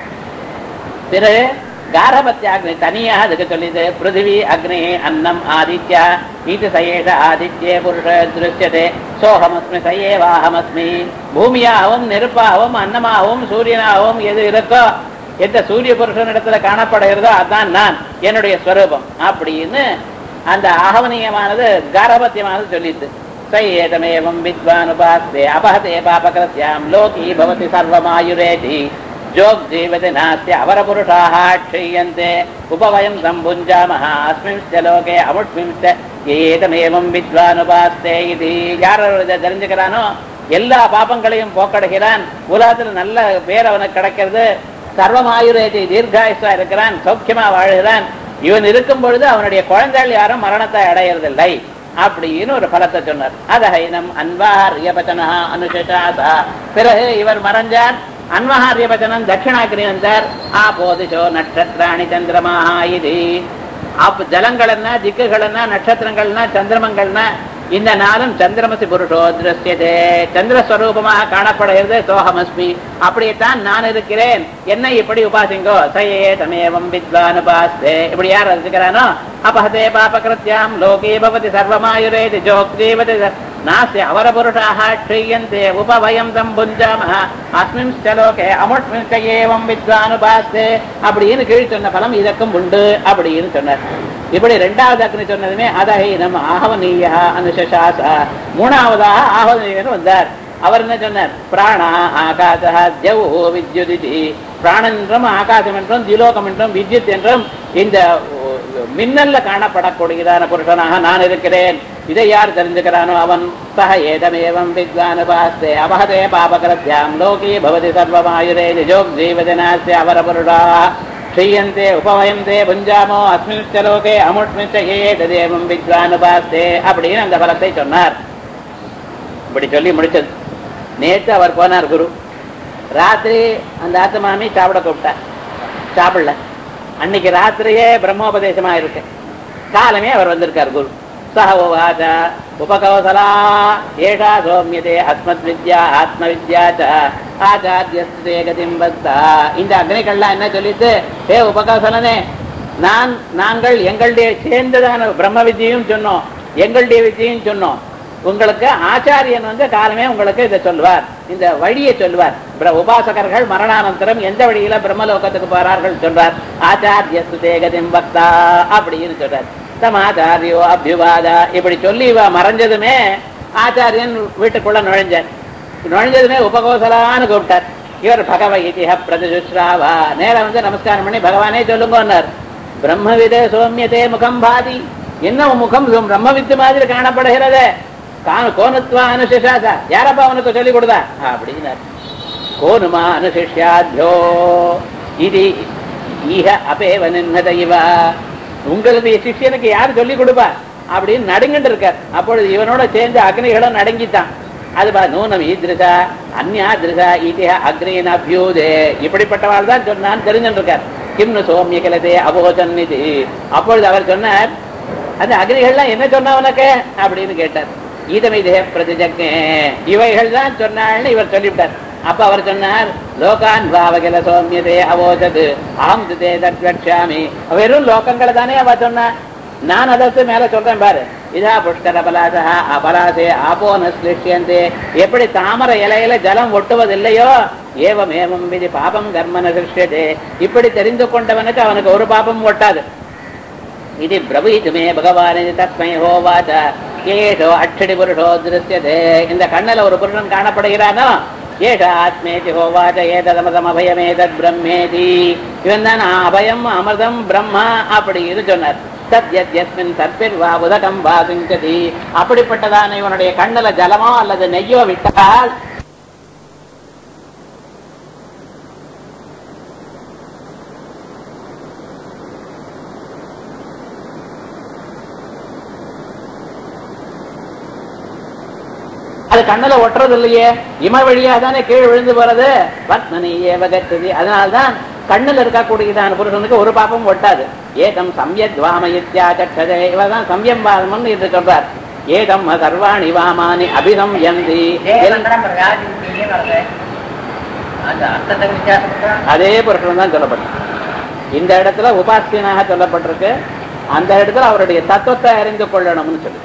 பிறகு கார்ஹபத்ய அக்னி தனியாக அதுக்கு சொல்லிது. பிருத்திவி அக்னி அன்னம் ஆதித்யா இது சயேஷ ஆதித்யே புருஷ திருஷ்யதே சோஹமஸ்மி சயேவாஹமஸ்மி. பூமியாகவும் நெருப்பாகவும் அன்னமாகவும் சூரியனாகவும் எது இருக்கோ, எந்த சூரிய புருஷன் இடத்துல காணப்படுகிறதோ அதான் நான், என்னுடைய ஸ்வரூபம் அப்படின்னு அந்த ஆகவனியமானது கார்ஹபத்தியமானது சொல்லிட்டு சயேதமேவம் வித்வானுபாஸ்தே அபஹதே பாபகிருத்யாம் லோகி பவதி சர்வமாயுரேதி ஜோக் ஜீவதி நாஸ்தி அவரபுருஷாः க்ஷீயந்தே உபவயம் சம்புஞ்சாமஹ அஸ்மின்ஸ்ய லோகே அமுஷ்மின்ஸ்ய ஏதமேவம் வித்வானுபாஸ்தே இது. யார் இதை தெரிஞ்சுக்கிறானோ எல்லா பாபங்களையும் போக்கடுகிறான், உலகத்துல நல்ல பேர் அவனுக்கு கிடைக்கிறது, சர்வமாயுரேதி தீர்காயுஷா இருக்கிறான், சௌக்கியமா வாழ்கிறான். இவன் இருக்கும் பொழுது அவனுடைய குழந்தைகள் யாரும் மரணத்தை அடையறதில்லை அப்படின்னு ஒரு பலத்தை சொன்னார். அதஹைனம் அன்வாஹாரியபச்சனா அனுஷாசா. பிறகு இவர் மறைஞ்சார். அன்வஹாரியபச்சனம் தட்சிணாகிரி வந்தார். ஆபோதிஷோ நட்சத்திராணி சந்திரமாஹா இது. அப்ப ஜலங்கள்னா திக்குகள்னா நட்சத்திரங்கள்னா சந்திரமங்கள்னா இந்த நாளும் சந்திரமசி புருஷோ திருஷ்யதே சந்திரஸ்வரூபமாக காணப்படுகிறது. சோஹமஸ்மி அப்படித்தான் நான் இருக்கிறேன், என்னை இப்படி உபாசிங்கோ. சயே தமேவம் வித்வானுபாஸ்தே. இப்படி யார் இருக்கிறானோ அபஹதே பாபகிருத்யாம் லோகே பவதி சர்வமாயுரேதி ஜோக் ஜீவதி நாஸ்தி அவரபுருஷாः க்ஷீயந்தே உபவயம் சம்புஞ்சாமஹ அஸ்மின்ஸ்ய லோகே அமுஷ்மின்ஸ்ய ஏவம் வித்வானுபாஸ்தே அப்படின்னு கீழ் சொன்ன பலம் இதற்கும் உண்டு அப்படின்னு சொன்னார். இப்படி ரெண்டாவது அக்னி சொன்னதுமே அதஹைனம் ஆஹவனீய அனுஷசாச. மூணாவதாக ஆஹவனீயர் வந்தார். அவர் என்ன சொன்னார்? பிராணா ஆகாசா ஜவ்வோ வித்யுதி. பிராணன் என்றும் ஆகாசம் என்றும் திலோகம் என்றும் வித்யுத் என்றும் இந்த மின்னல்ல காணப்படக்கூடியதான புருஷனாக நான் இருக்கிறேன். இதை யார் தெரிஞ்சுக்கிறானோ அவன் சஹ ஏதமேவம் வித்வானுபாஸ்தே அபஹதே பாபகிருத்யாம் லோகே பவதி சர்வமாயுரே நிஜோக் ஜீவஜனாஸ்ய அவரபுருஷாः க்ஷீயந்தே உபவயந்தே புஞ்சாமோ அஸ்மின்ஸ்ய லோகே அமுஷ்மின்ஸ்ய ஏததேவம் வித்வானுபாஸ்தே அப்படின்னு அந்த பலத்தை சொன்னார். இப்படி சொல்லி முடிச்சது. நேற்று அவர் போனார் குரு. ராத்திரி அந்த ஆத்மாமி சாப்பிட கூப்பிட்டார், சாப்பிடல. அன்னைக்கு ராத்திரியே பிரம்மோபதேசமா இருக்கு. காலமே அவர் வந்திருக்கார் குரு. சஹ உவாச உபகௌசலா ஏஷா சௌமியதே அஸ்மத் வித்யா ஆத்ம வித்யா ச ஆச்சாரியஸ்தே கதிம் வஸ்தா. இந்த அக்னிகள்லாம் என்ன சொல்லிட்டு, ஏ உபகௌசலனே, நான் நாங்கள் எங்களுடைய சேர்ந்ததான பிரம்ம வித்தியும் சொன்னோம், எங்களுடைய வித்தியும் சொன்னோம். உங்களுக்கு ஆச்சாரியன் வந்து காலமே உங்களுக்கு இதை சொல்வார், இந்த வழியை சொல்வார். உபாசகர்கள் மரணானந்தரம் எந்த வழியில பிரம்மலோகத்துக்கு போறார்கள் சொல்றார். ஆச்சாரியஸ்தே கதிம் வஸ்தா அப்படின்னு சொல்றார். தமாச்சாரியோ அபியுவாதா. இப்படி சொல்லி இவ மறைஞ்சதுமே ஆச்சாரியன் வீட்டுக்குள்ள நுழைஞ்சார். நுழைஞ்சதுமே உபகோசலான்னு கூப்பிட்டார். இவர் பகவதிஹ பிரதிசுஸ்ராவா. நேரம் வந்து நமஸ்காரம் பண்ணி பகவானே சொல்லுங்கன்னார். பிரம்மவிதே சோமியதே முகம் பாதி. என்ன முகம் பிரம்மவித்து மாதிரி காணப்படுகிறது. கோனுத்வா அனுசிஷாசா. யாரப்பா அவனுக்கு சொல்லிக் கொடுத்தா அப்படின்னார். கோனுமா அனுசிஷ்யாத்யோ இது ஈஹ அபேவ நின்னத இவா. உங்களுடைய சிஷியனுக்கு யாரு சொல்லிக் கொடுப்பா அப்படின்னு நடுங்கிட்டு இருக்கார். அப்பொழுது இவனோட சேர்ந்து அக்னிகளும் நடுங்கித்தான். அது பா நூனம் ஈதிருஷா அந்யா திருஷா ஈதிஹ அக்னியின் அபியூதே. இப்படிப்பட்டவாள் தான் சொன்னான்னு தெரிஞ்சுட்டு இருக்கார். கிம்னு சோமிய கிளதே அபோஜன் இது. அப்பொழுது அவர் சொன்னார், அந்த அக்னிகள்லாம் என்ன சொன்னா உனக்கு அப்படின்னு கேட்டார். ஈதமிதே பிரதிஜக்னே. இவைகள் தான் சொன்னாள்னு இவர் சொல்லிவிட்டார். அப்ப அவர் சொன்னார், லோகான் பாவகில சோமியதே அவோஜது அகம் தே தட்சாமி. வெறும் லோகங்களை தானே அவ சொன்னா, நான் அதற்கு மேல சொல்றேன் பாரு. இதா புஷ்கர பலாசா அபலாசே ஆபோனஸ்லிஷ்யந்தே. எப்படி தாமரை இலையில ஜலம் ஒட்டுவதில்லையோ ஏவம் ஏவம் விதி பாபம் கர்மன சிஷ்யதே. இப்படி தெரிந்து கொண்டவனுக்கு அவனுக்கு ஒரு பாபம் ஒட்டாது. இது பிரபீதுமே பகவான் தஸ்மை ஹோவாச்ச ஏஷோ அட்சடி புருஷோ திருஷ்யதே. இந்த கண்ணல ஒரு புருஷன் காணப்படுகிறானோ ஏஷ ஆத்மேதி ஹோவாச்ச ஏததமதம் அபயமேதத் பிரம்மேதி. இவன் தான் அபயம் அமிர்தம் பிரம்மா அப்படின்னு சொன்னார். சத்யஸ்மின் சர்பிர் வா உதகம் வா சிங்கதி. அப்படிப்பட்டதான இவனுடைய கண்ணல ஜலமோ அல்லது நெய்யோ விட்டால் அது கண்ணுல ஒட்டுறது இல்லையே, இம வழியா தானே கீழே விழுந்து போறது. பத்மனியே வகச்சதி. அதனால்தான் கண்ணுல இருக்கக்கூடியதான புருஷனுக்கு ஒரு பாப்பம் ஒட்டாது. ஏதம் சம்யத் வாம இத்யாச்சக்ஷதே இவதான் சம்யம் வாமம்னு இது சொல்றார். ஏதம் சர்வாணி வாமானி அபிசம்யந்தி. அதே புருஷன் தான் சொல்லப்பட்டிருக்கு. இந்த இடத்துல உபாசியனாக சொல்லப்பட்டிருக்கு, அந்த இடத்துல அவருடைய தத்துவத்தை அறிந்து கொள்ளணும்னு சொல்லி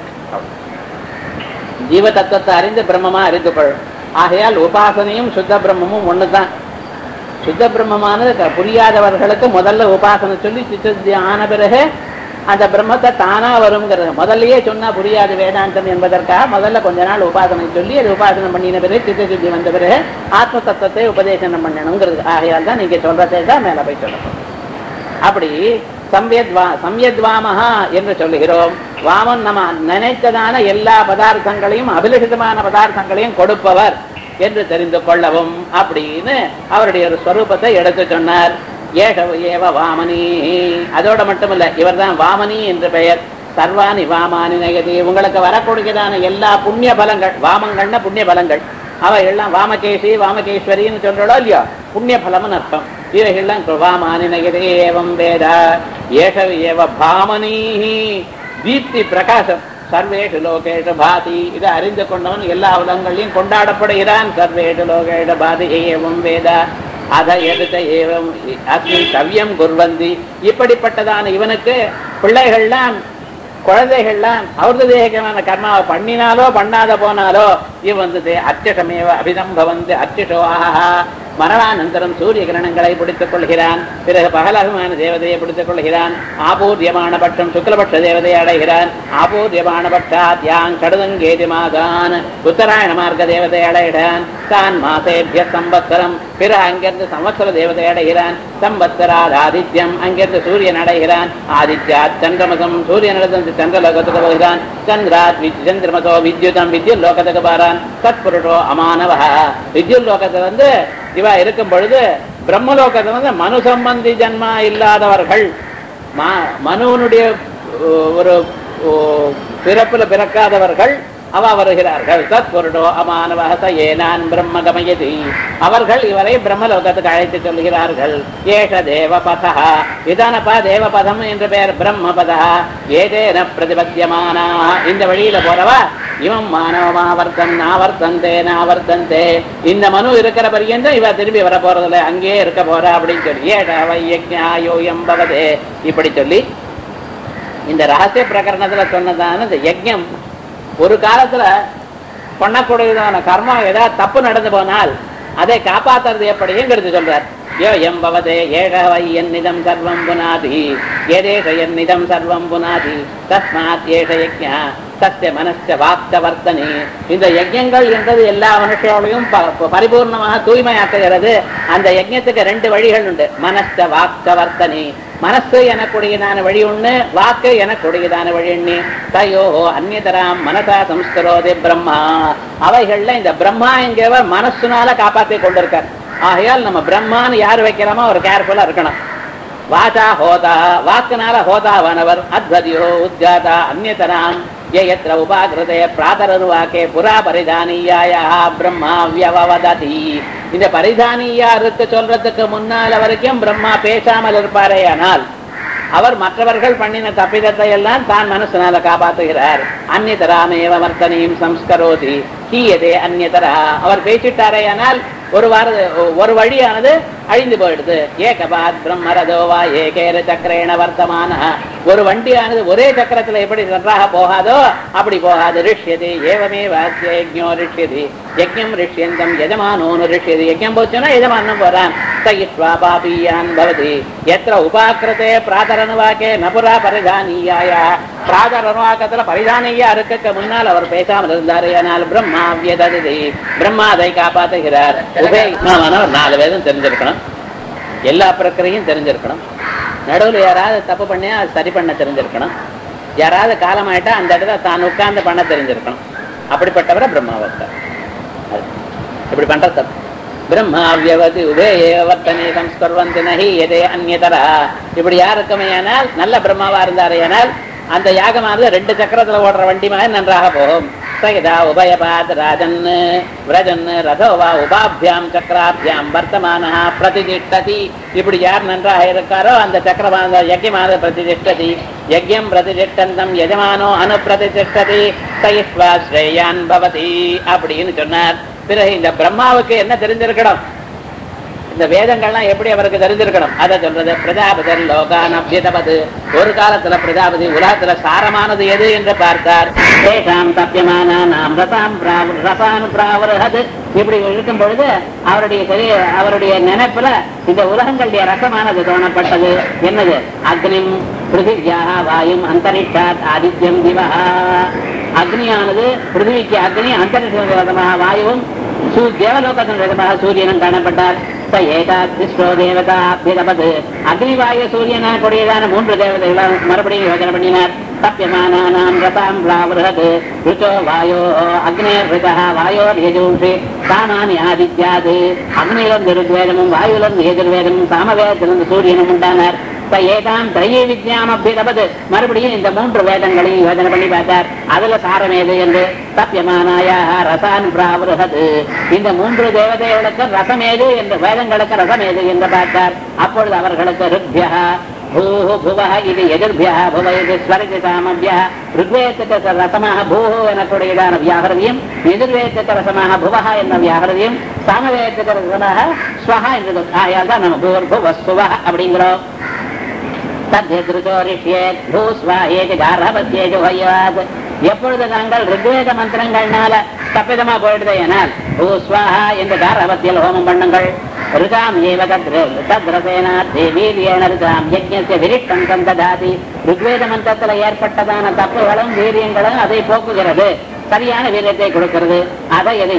ஜீவ தத்துவத்தை அறிந்து பிரம்மமா அறிந்து கொள்ளணும். ஆகையால் உபாசனையும் சுத்த பிரம்மமும் ஒண்ணுதான். சுத்த பிரம்மமானது புரியாதவர்களுக்கு முதல்ல உபாசனை சொல்லி சித்தி ஆன பிறகு அந்த பிரம்மத்தை தானா வருங்கிறது. முதல்லயே சொன்னா புரியாது வேதாந்தம் என்பதற்காக முதல்ல கொஞ்ச நாள் உபாசனை சொல்லி அது உபாசனை பண்ணின பிறகு சித்த சுத்தி வந்த பிறகு ஆத்ம தத்துவத்தை உபதேசனம் பண்ணணுங்கிறது. ஆகையால் தான் நீங்க சொல்றதே தான் மேல போய் சொல்லணும். அப்படி சம்யத்வா சம்யத்வாமஹா என்று சொல்லுகிறோம். வாமன் நம்ம நினைத்ததான எல்லா பதார்த்தங்களையும் அபிலஷிதமான பதார்த்தங்களையும் கொடுப்பவர் என்று தெரிந்து கொள்ளவும் அப்படின்னு அவருடைய ஒரு ஸ்வரூபத்தை எடுத்து சொன்னார். ஏக ஏவ வாமனி. அதோட மட்டுமல்ல, இவர் தான் வாமனி என்று பெயர். சர்வாணி வாமானி நயதி. உங்களுக்கு வரக்கூடியதான எல்லா புண்ணிய பலங்கள், வாமங்கள்னா புண்ணிய பலங்கள், அவை எல்லாம் வாமகேசி வாமகேஸ்வரின்னு சொல்றோம் இல்லையோ, புண்ணிய பலம்னு அர்த்தம். இவைகள்லாம் வாமானி நயதி ஏவம் வேத. ஏக ஏவ பாமனி தீப்தி பிரகாசம் சர்வேஷு லோகேஷு பாதி. இதை அறிந்து கொண்டவன் எல்லா உலகங்களையும் கொண்டாடப்படுகிறான். சர்வேஷு லோகேஷு பாதி ஏவம் வேத. அதை எடுத்த ஏவம் அஸ்மின் கவ்யம் குர்வந்தி. இப்படிப்பட்டதான இவனுக்கு பிள்ளைகள்லாம் குழந்தைகள்லாம் அவரது தேகமான கர்மாவை பண்ணினாலோ பண்ணாத போனாலோ இவ் வந்து அர்ச்சகமேவ அபிதம்பவந்து அர்ச்சிஷோ ஆஹா. மரணானந்தரம் சூரிய கிரணங்களை பிடித்துக் கொள்கிறான். பிறகு பகலகமான தேவதையை பிடித்துக் கொள்கிறான். ஆபூர்யமான பட்சம் சுக்லபட்ச தேவதையை அடைகிறான். ஆபூர்யமான பட்சாத் யாங் கடுதங்கேதி மாதான் உத்தராயண மார்க்க தேவதை அடைகிறான். தான் மாசேபிய சம்பத்சரம். பிற அங்கிருந்து சம்வத்சர தேவதை அடைகிறான். சம்பத்சராத் ஆதித்யம். அங்கிருந்து சூரியன் அடைகிறான். ஆதித்யாத் சந்திரமசம். சூரியனிடத்து சந்திரலோகத்துக்கு போகிறான். சந்திராத் சந்திரமசோ வித்யுதம். வித்யுல் லோகத்துக்கு பாரான். சத்புருஷோ அமானவ. வித்யுல் லோகத்தை வந்து இவா இருக்கும் பொழுது பிரம்மலோகத்தை வந்து மனு சம்பந்தி ஜன்மா இல்லாதவர்கள், மனுவனுடைய ஒரு பிறப்புல பிறக்காதவர்கள் அவ வருகிறார்கள். சத்புருடோ அமானவஹ ஏனான் பிரம்ம கமயதி. அவர்கள் இவரை பிரம்மலோகத்துக்கு அழைத்து சொல்கிறார்கள். ஏஷ தேவபதா. இதானப்பா தேவபதம் என்ற பெயர் பிரம்மபதா. ஏதேன பிரதிபத்தியமானா. இந்த வழியில போறவா இவன் மானவமாவர்த்தன் ஆவர்த்தந்தே நாவர்த்தந்தே. இந்த மனு இருக்கிற பரியந்தம் இவ திரும்பி வர போறதில்ல, அங்கேயே இருக்க போற அப்படின்னு சொல்லி ஏஷாவை யஜ்ஞாயோயம் பவதே இப்படி சொல்லி இந்த ரகசிய பிரகரணத்துல சொன்னதான இந்த யஜ்ஞம் ஒரு காலத்துல பண்ணக்கூடியதான கர்மா ஏதாவது தப்பு நடந்து போனால் அதை காப்பாத்துறது எப்படிங்கிறது சொல்றார். யோ எம்பவதே ஏகவை என்னிதம் சர்வம் புனாதி. ஏதேஷ என்னிதம் சர்வம் புனாதி. தஸ்மாத் ஏஷ யஜ்ஞா சத்திய மனச வாக்த வர்த்தனி. இந்த யஜ்யங்கள் என்றது எல்லா மனுஷர்களையும் பரிபூர்ணமாக தூய்மையாக்குகிறது. அந்த யஜ்யத்துக்கு ரெண்டு வழிகள் உண்டு. மனச வாக்த வர்த்தனி. மனசு எனக்கூடியதான வழி ஒண்ணு, வாக்கு எனக்கூடியதான வழி ஒண்ணு. தயோ அந்நியதராம் மனசா சம்ஸ்கரோதே பிரம்மா. அவைகள்ல இந்த பிரம்மா என்கிறவர் மனசுனால காப்பாற்றி கொண்டிருக்கார். ஆகையால் நம்ம பிரம்மான்னு யார் வைக்கிறோமோ அவர் கேர்ஃபுல்லா இருக்கணும். வாச்சா ஹோதா. வாக்குனால ஹோதாவானவர். அத்வதியோ உத்காதா அந்நியதராம் யத்ர உபாகிருதே பிராதரனுவாக்கே புரா பரிதானியாய பிரம்மா வியவததி. இந்த பரிதானியாருக்கு சொல்றதுக்கு முன்னால் வரைக்கும் பிரம்மா பேசாமல் இருப்பாரே, ஆனால் அவர் மற்றவர்கள் பண்ணின தப்பிதத்தை எல்லாம் தான் மனசுனால காப்பாற்றுகிறார். அந்நியதராமேவ வர்த்தனையும் சம்ஸ்கரோதி கீயதே அந்நியதரா. அவர் பேசிட்டாரே, ஆனால் ஒரு வார ஒரு வழியானது அழிந்து போயிடுது. ஏகபாத் பிரம்மரதோவா ஏகேர சக்கரேண வர்த்தமான. ஒரு வண்டியானது ஒரே சக்கரத்துல எப்படி நன்றாக போகாதோ அப்படி போகாது. ரிஷ்யதி ஏவமே வாக்கியோ ரிஷ்யதி. யஜ்ஞம் ரிஷ்யந்தம் யஜமானோனு ரிஷ்யதி. யஜ்ஞம் போச்சுன்னா எஜமானும் போறான். சயித்வா பாபியான் பவதி. எத்திர உபாக்கிரதே பிராதரனுவாக்கே நபுரா பரிதானியாய. பிராதரனுவாக்கத்துல பரிதானியா இருக்க முன்னால் அவர் பேசாமல் இருந்தாரு, ஆனால் பிரம்மா வியததி. பிரம்மா அதை காப்பாற்றுகிறார். நாலு வேதம் தெரிஞ்சிருக்கணும், எல்லா பிரக்கிரையும் தெரிஞ்சிருக்கணும், நடுவில் யாராவது தப்பு பண்ணியா அது சரி பண்ண தெரிஞ்சிருக்கணும், யாராவது காலம் ஆயிட்டா அந்த இடத்துல தான் உட்கார்ந்து பண்ண தெரிஞ்சிருக்கணும். அப்படிப்பட்டவரை பிரம்மாவர்த்தர். இப்படி பண்ற தப்பு. பிரம்மாவியவதி உபேயவர்த்தனே சம்ஸ்கர்வந்தி நஹி யதே அந்நியதரா. இப்படி யாருக்குமையானால் நல்ல பிரம்மாவா இருந்தாரேயானால் அந்த யாகமானது ரெண்டு சக்கரத்துல ஓடுற வண்டி மாதிரி நன்றாக போகும். சயதா உபயபாத் ராஜன் விரஜன் ரதோ வா உபாபியாம் சக்கராபியாம் வர்த்தமான பிரதிதிஷ்டதி. இப்படி யார் நன்றாக இருக்காரோ அந்த சக்கரமான யஜ்யமான பிரதிதிஷ்டதி. யஜ்யம் பிரதிதிஷ்டந்தம் யஜமானோ அனுப்பிரதிதிஷ்டதி சயிஷ்வா ஸ்ரேயான் பவதி அப்படின்னு சொன்னார். பிறகு இந்த பிரம்மாவுக்கு என்ன தெரிஞ்சிருக்கணும், இந்த வேதங்கள்லாம் எப்படி அவருக்கு தெரிஞ்சிருக்கணும் அதை சொல்றது. பிரஜாபதி லோகான் அபியதபது, ஒரு காலத்துல பிரஜாபதி உலகத்துல சாரமானது எது என்று பார்த்தார். தேசாம் தப்பியமான நாம் ரசாம் ரசானு பிராவரது. இப்படி இருக்கும் பொழுது அவருடைய தெரிய அவருடைய நினைப்புல இந்த உலகங்களுடைய ரசமானது தோணப்பட்டது. என்னது? அக்னிம் பிருத்திவியாக வாயும் அந்தரிஷாத் ஆதித்யம் திவஹா. அக்னியானது பிருத்திவிக்கு அக்னி, அந்தரிஷமாக வாயுவும் தேவலோகத்தின் விதமாக சூரியனும் காணப்பட்டார். தேவதா அபிதபது, அக்னிவாயு சூரியனா கூடியதான மூன்று தேவதைகளும் மறுபடியும் யோஜனை பண்ணினார். தப்பியமானாம் ரசாம் பிராவருஹத் ருச்சோ வாயோ அக்னேர் ருஜஹ வாயோர் யஜூஷி சாமானி ஆதித்யாது. அக்னியிலிருந்து ருத்வேதமும் வாயுவிலிருந்து எதிர்வேதமும் சாமவேதத்திலிருந்து சூரியனும் உண்டானார். ஏதாம் திரைய வித்யாம் அபிதபது, மறுபடியும் இந்த மூன்று வேதங்களையும் யோஜனை பண்ணி பார்த்தார். அதுல சாரமேது என்று தப்பியமானாயாக ரசான் பிராவருஹத், இந்த மூன்று தேவதைகளுக்கு ரசமேது என்று வேதங்களுக்கு ரசமேது என்று பார்த்தார். அப்பொழுது அவர்களுக்கு ருத்யஹ பூஹு புவஹ இது எதிர்பியா புவ இது ஸ்வரிதி சாமபியா. ருக்வேதத்துக்கு ரசமாக பூஹு எனக்கூடியதான வியாகிருதியும், எதிர்வேதத்துக்கு ரசமாக புவஹ என்ற வியாகிருதியும், சாமவேதத்துக்கு ரசமாக ஸ்வஹா என்று. ஆயால் தான் நம்ம பூர் புவ சுவஹ அப்படிங்கிறோம். எப்பொழுது நாங்கள் ரிக்வேத மந்திரங்கள்னால தப்பிதமா போயிடுது எனால் பூஸ்வாஹா என்று காரபத்தியில் ஹோமம் பண்ணுங்கள். ருதாம் ஏவ தத்ரசேனா தேவீரியேன ருதாம் யஜ்ஞஸ்ய விரிஷ்டம் சந்ததாதி. ரிக்வேத மந்திரத்துல ஏற்பட்டதான தப்புகளும் வீரியங்களும் அதை போக்குகிறது, சரியான வீரியத்தை கொடுக்கிறது. அதை எது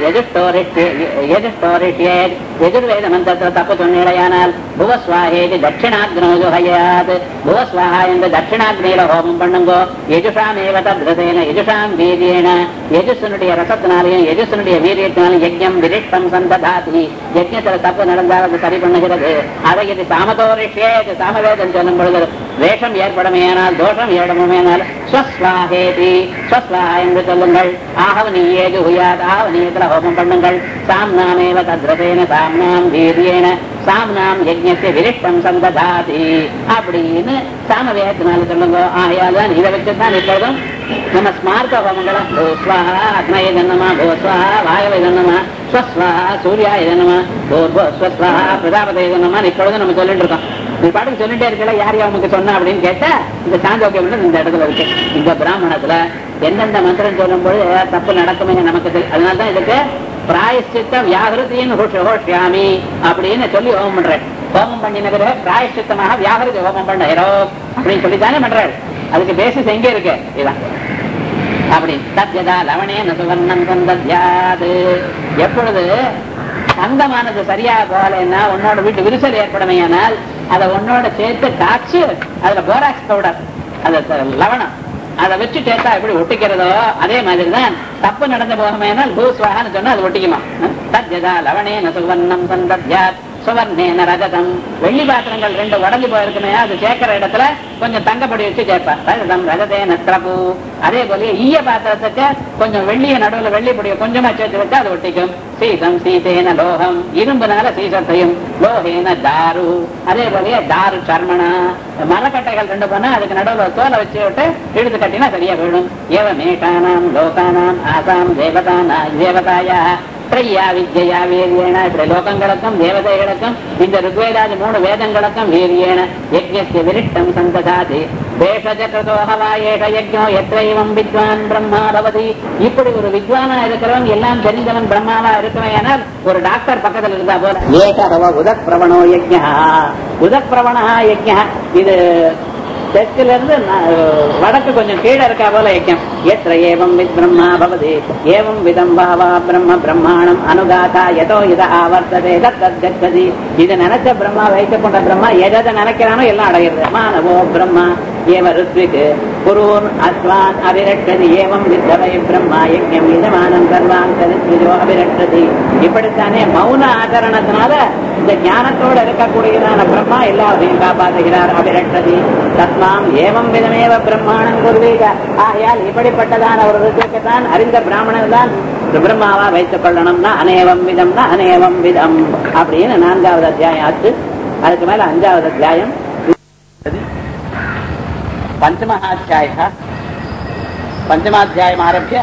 எதிர்ஷ்டோரிஷே எதிர்வேத மந்திரத்துல தப்பு சொன்னிலையானால் புவஸ்வாஹேதி தட்சிணாக்னோஜுஹயாத். புவஸ்வாஹா என்று தட்சிணாக்னியில ஹோமம் பண்ணுங்கோ. யஜுஷாமேவ தத்ரசேன யஜுஷாம் வீரியேன, யஜுசனுடைய ரசத்தினாலையும் யஜுசனுடைய வீரியத்தினாலும் யஜ்ஞம் விரிஷ்டம் சந்ததாதி. யஜ்ஞத்துல தப்பு நடந்தால் அது சரி பண்ணுகிறது. அதை இது சாமதோரிஷே சாமவேதம் சொல்லும் பொழுது வேஷம் ஏற்படுமையானால் தோஷம் ஏற்படுமையானால் ஸ்வஸ்வாஹேதி ஸ்வஸ்வாஹா என்று சொல்லுங்கள். ஆஹவனியேது ஹுயாத், ஆஹவனியத்துல ஹோமம் பண்ணுங்கள். சாம்னாமேவ தத்ரசேன சாம்னாம் வீரியேன சாம்னாம் யஜ்ஞஸ்ய விரிஷ்டம் சந்ததாதி அப்படின்னு சாமவேதத்தினால சொல்லுங்க. ஆயால்தான் இதை வச்சுதான் இப்பொழுதும் நம்ம ஸ்மார்த்த ஹோமங்களை பூஸ்வாஹா அக்னய ஜன்னமா பூஸ்வாஹா வாயவை ஜன்னமா ஸ்வஸ்வாஹா சூர்யாய ஜன்னமா பூர்வஸ்வஸ்வாஹா பிரஜாபதய ஜன்னமா இப்பொழுது நம்ம சொல்லிட்டு இருக்கோம். நீ பாட்டுக்கு சொல்லிட்டே இருக்கல, யார் யாருக்கு சொன்னா அப்படின்னு கேட்டா இந்த சாந்தோக்கியம் இந்த இடத்துல இருக்கு. இந்த பிராமணத்துல எந்தெந்த மந்திரம் சொல்லும் போது தப்பு நடக்குமே நமக்கு தெரியும். அதனால்தான் இதுக்கு பிராயஷ்சித்த வியாகிருதியின் ஹோஷ்யாமி அப்படின்னு சொல்லி ஹோமம் பண்றேன். ஹோமம் பண்ணின பிறகு பிராயஷ்சித்தமாக வியாகிருதி ஹோமம் பண்ணோ அப்படின்னு சொல்லித்தானே பண்றாரு. அதுக்கு பேசிஸ் எங்க இருக்கு? இதான் அப்படி சத்யதா லவணேன சுவர்ணம் சந்தத்யாது. எப்பொழுது தங்கமானது சரியா போகலன்னா உன்னோட வீட்டு விரிசல் ஏற்படுமையானால் அதை உன்னோட சேர்த்து காய்ச்சி அதுல போராக்ஸ் பவுடர் அது லவணம் அதை வச்சு சேர்த்தா எப்படி ஒட்டிக்கிறதோ அதே மாதிரிதான் தப்பு நடந்து போகமையானால் பூஸ்வாகான்னு சொன்னா அது ஒட்டிக்குமா. சத்யதா லவணேன சுவர்ணம் சந்தத்யாத் சுவர்ணேன ரஜதம். வெள்ளி பாத்திரங்கள் ரெண்டு உடஞ்சி போயிருக்குமே அது சேர்க்கிற இடத்துல கொஞ்சம் தங்கப்படி வச்சு சேர்ப்பா. ரஜதம் ரஜதேன திரபு. அதே போல ஈய பாத்திரத்துக்கு கொஞ்சம் வெள்ளிய நடுவில் வெள்ளி பொடியை கொஞ்சமா சேர்த்து வச்சா அது ஒட்டிக்கும். சீசம் சீசேன லோகம், இரும்புனால சீசத்தையும், லோகேன தாரு. அதே போல தாரு சர்மனா, மரக்கட்டைகள் ரெண்டு போனா அதுக்கு நடுவில் தோலை வச்சு விட்டு இழுத்து கட்டினா சரியா போயிடும். ஏவ மேஷானாம் லோகானாம் ஆசாம் தேவதானா தேவதாயா திரையா வித்யா வீரியேன. இப்படி லோகங்களுக்கும் தேவதைகளுக்கும் இந்த ருக்வேதாதி மூணு வேதங்களுக்கும் வீரியேன யஜ்ஞஸ்ய விரிஷ்டம் சந்ததாதி. வித்வான் பிரம்மா பவதி. இப்படி ஒரு வித்வானா இருக்கிறவன் எல்லாம் தெரிந்தவன் பிரம்மாவா இருக்கிறவன் ஒரு டாக்டர் பக்கத்தில் இருந்தா போல. ஏகரவ உதக் பிரவணோ யஜ்ஞா உதக் பிரவணா யஜ்ஞா. இது தெற்குல இருந்து வடக்கு கொஞ்சம் கீழே இருக்கா போல யஜ்ஞம். எத்திர ஏவம் வித் பிரம்மா பவதி ஏவம் விதம் பாவா பிரம்ம பிரம்மாணம் அனுகாதா எதோ இத ஆவர்த்ததே தத்ததி. இதை நினைச்ச பிரம்மா வைத்துக் கொண்ட பிரம்மா எதை நினைக்கிறானோ எல்லாம் அடைகிறது. மானவோ பிரம்மா ஏவ ருத்விக் குருன் அஸ்வான் அபிரட்சதி ஏவம் வித்தவை பிரம்மா யஜ்ஞம் யஜமானம் சர்வான் கரித்விஜோ அபிரட்சதி. இப்படித்தானே மௌன ஆச்சரணத்தினால இந்த ஞானத்தோடு இருக்கக்கூடியதான பிரம்மா எல்லாத்தையும் காப்பாற்றுகிறார். அபிரட்சதி தத்மாம் ஏவம் விதமேவ பிரம்மாணம் குருவீக. ஆகையால் இப்படிப்பட்டதான ஒரு ருத்ரத்தைத்தான் அறிந்த பிராமணர் தான் பிரம்மாவா வைத்துக் கொள்ளணும்னா அநேவம் விதம்னா அநேவம் விதம் அப்படின்னு நான்காவது அத்தியாயம் ஆச்சு. அதுக்கு மேல அஞ்சாவது அத்தியாயம் பஞ்சமஹாத்தியாய. பஞ்சமாத்தியாயம் ஆரம்பிய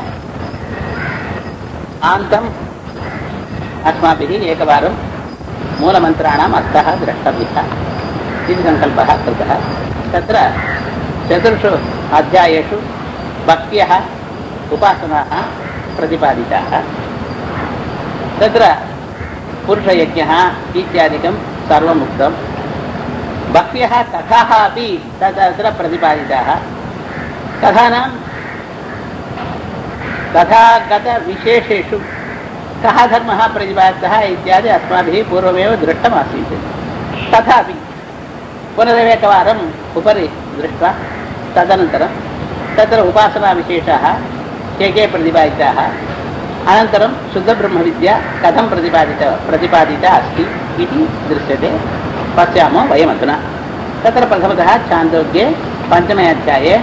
ஆந்தம் अस्माभिः एकवारं मूलमन्त्राणाम् अर्थः द्रष्टव्यः इति सङ्कल्पः कृतः. तत्र चतुर्षु अध्यायेषु भक्त्यः उपासनाः प्रतिपादिताः. तत्र पुरुषयज्ञः इत्यादिकं सर्वम् उक्तं. भक्त्यः कथाः अपि तत्र प्रतिपादिताः. कथानां कथागतविशेषेषु कः धर्मः प्रतिपादितः इत्यादि अस्माभिः पूर्वमेव दृष्टमासीत्. तथापि पुनरेकवारम् उपरि दृष्ट्वा तदनन्तरं तत्र उपासनाविशेषाः के के प्रतिपादिताः, अनन्तरं शुद्धब्रह्मविद्या कथं प्रतिपादिता प्रतिपादिता अस्ति इति दृश्यते. पश्यामः वयमधुना. तत्र प्रथमतः छान्दोग्ये पञ्चमे अध्याये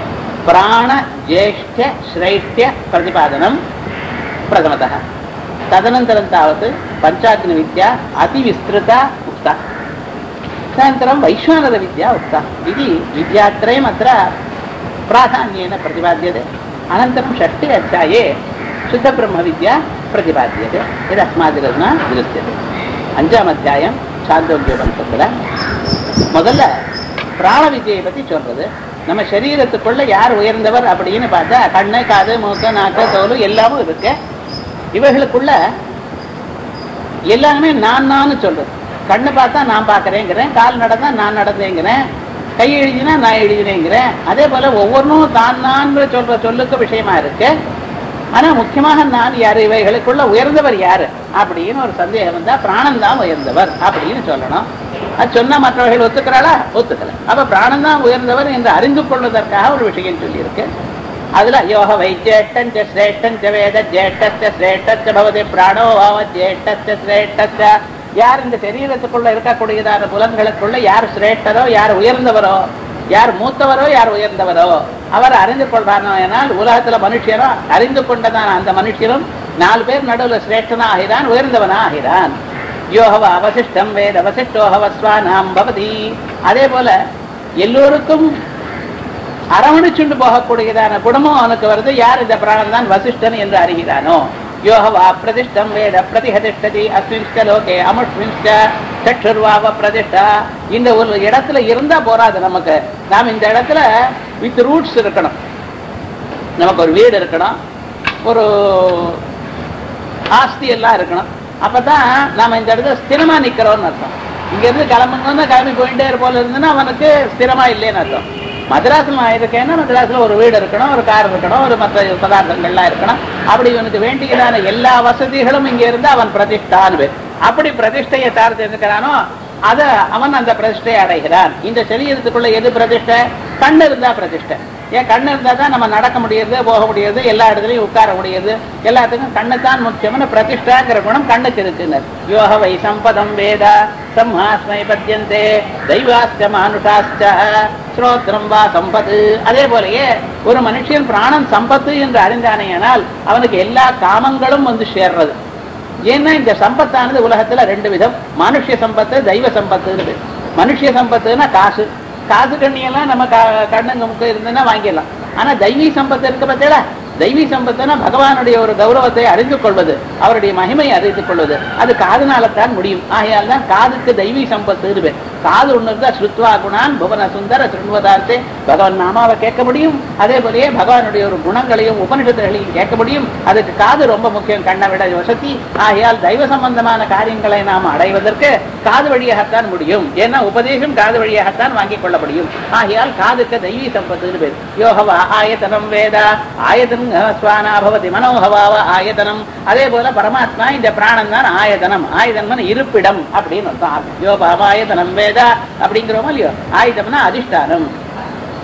प्राणज्येष्ठश्रैष्ठ्यप्रतिपादनं प्रथमतः. तदनन्तरं तावत् पञ्चाग्निविद्या अतिविस्तृता उक्ता. तदनन्तरं वैश्वानरविद्या उक्ता. इति विद्यात्रयम् अत्र प्राधान्येन प्रतिपाद्यते. अनन्तरं षष्ठे अध्याये शुद्धब्रह्मविद्या प्रतिपाद्यते. यदस्मादिरत्ना दृश्यते. அஞ்சாம் அத்தியாயம் சாந்தோக்கியோபனிஷத்துல முதல்ல பிராண வித்யை பத்தி சொல்றது. நம்ம சரீரத்துக்குள்ள யார் உயர்ந்தவர் அப்படின்னு பார்த்தா கண்ணு, காது, மூக்கு, நாக்கு, தோல் எல்லாமும் இருக்கு. இவைகளுக்குள்ள எல்லாமே நான் நான் சொல்றது. கண்ணு பார்த்தா நான் பார்க்கறேங்கிறேன், கால் நடந்தா நான் நடந்தேங்கிறேன், கை எழுதினா நான் எழுதினேங்கிறேன். அதே போல ஒவ்வொன்றும் தான் நான் சொல்ற சொல்லுக்கு விஷயமா இருக்கு. ஆனா முக்கியமாக நான் யாரு, இவைகளுக்குள்ள உயர்ந்தவர் யாரு அப்படின்னு ஒரு சந்தேகம் வந்தா பிராணன் தான் உயர்ந்தவர் அப்படின்னு சொல்லணும். அது சொன்னா மற்றவர்கள் ஒத்துக்கிறாளா? ஒத்துக்கல. அப்ப பிராணன் தான் உயர்ந்தவர் என்று அறிந்து கொள்வதற்காக ஒரு விஷயம் சொல்லி இருக்கு. அதுல யோக வைஜேஷ்டன் சிரேஷ்டன் வேத ஜேஷ்ட சிரேஷ்ட பவதி பிராணோ பாவ ஜேஷ்ட சிரேஷ்ட. யார் இந்த சரீரத்துக்குள்ள இருக்கக்கூடியதான புலன்களுக்குள்ள யார் சிரேஷ்டரோ, யார் உயர்ந்தவரோ, யார் மூத்தவரோ, யார் உயர்ந்தவரோ அவர் அறிந்து கொள்றானோ. ஏனால் உலகத்துல மனுஷனோ அறிந்து கொண்டதான அந்த மனுஷனும் நாலு பேர் நடுவில் சிரேஷ்டனா ஆகிறான், உயர்ந்தவனா ஆகிறான். யோகவ அவசிஷ்டம் வேத அவசிஷ்டோஹவஸ்வானாம் பவதி. அதே போல எல்லோருக்கும் அரவணைச்சுண்டு போகக்கூடியதான குணமும் அவனுக்கு வருது. யார் இந்த பிராணன் தான் வசிஷ்டன் என்று அறிகிறானோ. யோகவா பிரதிஷ்டம் வேத பிரதிஹதிஷ்டதி அஸ்மின்ஸ்ட லோகே அமுஷ்மின்ஸ்ட சற்றுர்வாவ பிரதிஷ்டா. இந்த ஒரு இடத்துல இருந்தா போராது நமக்கு. நாம் இந்த இடத்துல வித் ரூட்ஸ் இருக்கணும். நமக்கு ஒரு வீடு இருக்கணும், ஒரு ஆஸ்தி எல்லாம் இருக்கணும். அப்பதான் நாம இந்த இடத்துல ஸ்திரமா நிக்கிறோம்னு அர்த்தம். இங்க இருந்து கிளம்புனா கிளம்பி போயிட்டே போல இருந்ததுன்னா அவனுக்கு ஸ்திரமா இல்லைன்னு அர்த்தம். மദ്രാസിல் இருக்கேன்னா மദ്രാസിல் ஒரு வீடு இருக்கணும், ஒரு கார் இருக்கணும், ஒரு மற்ற பதார்த்தங்கள்லாம் இருக்கணும். அப்படி இவனுக்கு வேண்டியதான எல்லா வசதிகளும் இங்க இருந்து அவன் பிரதிஷ்டான்னு பேர். அப்படி பிரதிஷ்டையை சார்ந்து இருக்கிறானோ அத அவன் அந்த பிரதிஷ்டையை அடைகிறான். இந்த சரீரத்துக்குள்ள எது பிரதிஷ்டை? கண்ணு இருந்தா பிரதிஷ்டை. ஏன் கண்ணு இருந்தா தான் நம்ம நடக்க முடியுது, போக முடியுது, எல்லா இடத்துலையும் உட்கார முடியுது. எல்லாத்துக்கும் கண்ணுத்தான் முக்கியமான பிரதிஷ்டாங்கிற குணம் கண்ணுக்கு இருக்குன்னு. யோக வை சம்பதம் வேத சம்ஹாஸ்மை பத்யந்தே தெய்வாஸ்ட மானுஷாஸ்ட ஸ்ரோத்ரம் வா சம்பத்து. அதே போலயே ஒரு மனுஷன் பிராணன் சம்பத்து என்று அறிந்தானேயானால் அவனுக்கு எல்லா காமங்களும் வந்து சேர்றது. ஏன்னா இந்த சம்பத்தானது உலகத்துல ரெண்டு விதம். மனுஷ சம்பத்து, தெய்வ சம்பத்து. மனுஷ சம்பத்துன்னா காசு. காசு கண்ணியெல்லாம் நம்ம கண்ணுங்க முக்க இருந்ததுன்னா வாங்கிடலாம். ஆனா தெய்வீ சம்பத்து இருக்கு பார்த்தீங்களா? தெய்வீ சம்பத்துனா பகவானுடைய ஒரு கௌரவத்தை அறிந்து கொள்வது, அவருடைய மகிமையை அறிந்து கொள்வது. அது காதுனால்தான் முடியும். ஆகையால் தான் காதுக்கு தெய்வீ சம்பத்து இருக்கு. காது ஒண்ணு இருந்தா ஸ்ருத்வா குணான் புவன சுந்தர திருவதார்த்தே பகவான் நாமாவை கேட்க முடியும். அதே போலயே பகவானுடைய ஒரு குணங்களையும் உபனிஷத்துகளையும் கேட்க முடியும். அதுக்கு காது ரொம்ப முக்கியம், கண்ணை விட வசதி. ஆகையால் தெய்வ சம்பந்தமான காரியங்களை நாம் அடைவதற்கு காது வழியாகத்தான் முடியும். ஏன்னா உபதேசம் காது வழியாகத்தான் வாங்கிக் கொள்ள முடியும். ஆகையால் காதுக்கு தெய்வீ சம்பத்துன்னு பேர். யோகவா ஆயத்தனம் வேத ஆயதனம் ஸ்வானாபவதி மனோகவாவ ஆயதனம். அதே போல பரமாத்மா இந்த பிராணன் தான் ஆயதனம். ஆயதனம் இருப்பிடம் அப்படின்னு அர்த்தம். யோபாவாயதனம் வேத அப்படிங்கிறோமோ இல்லையோ. ஆயுதம்னா அதிஷ்டானம்.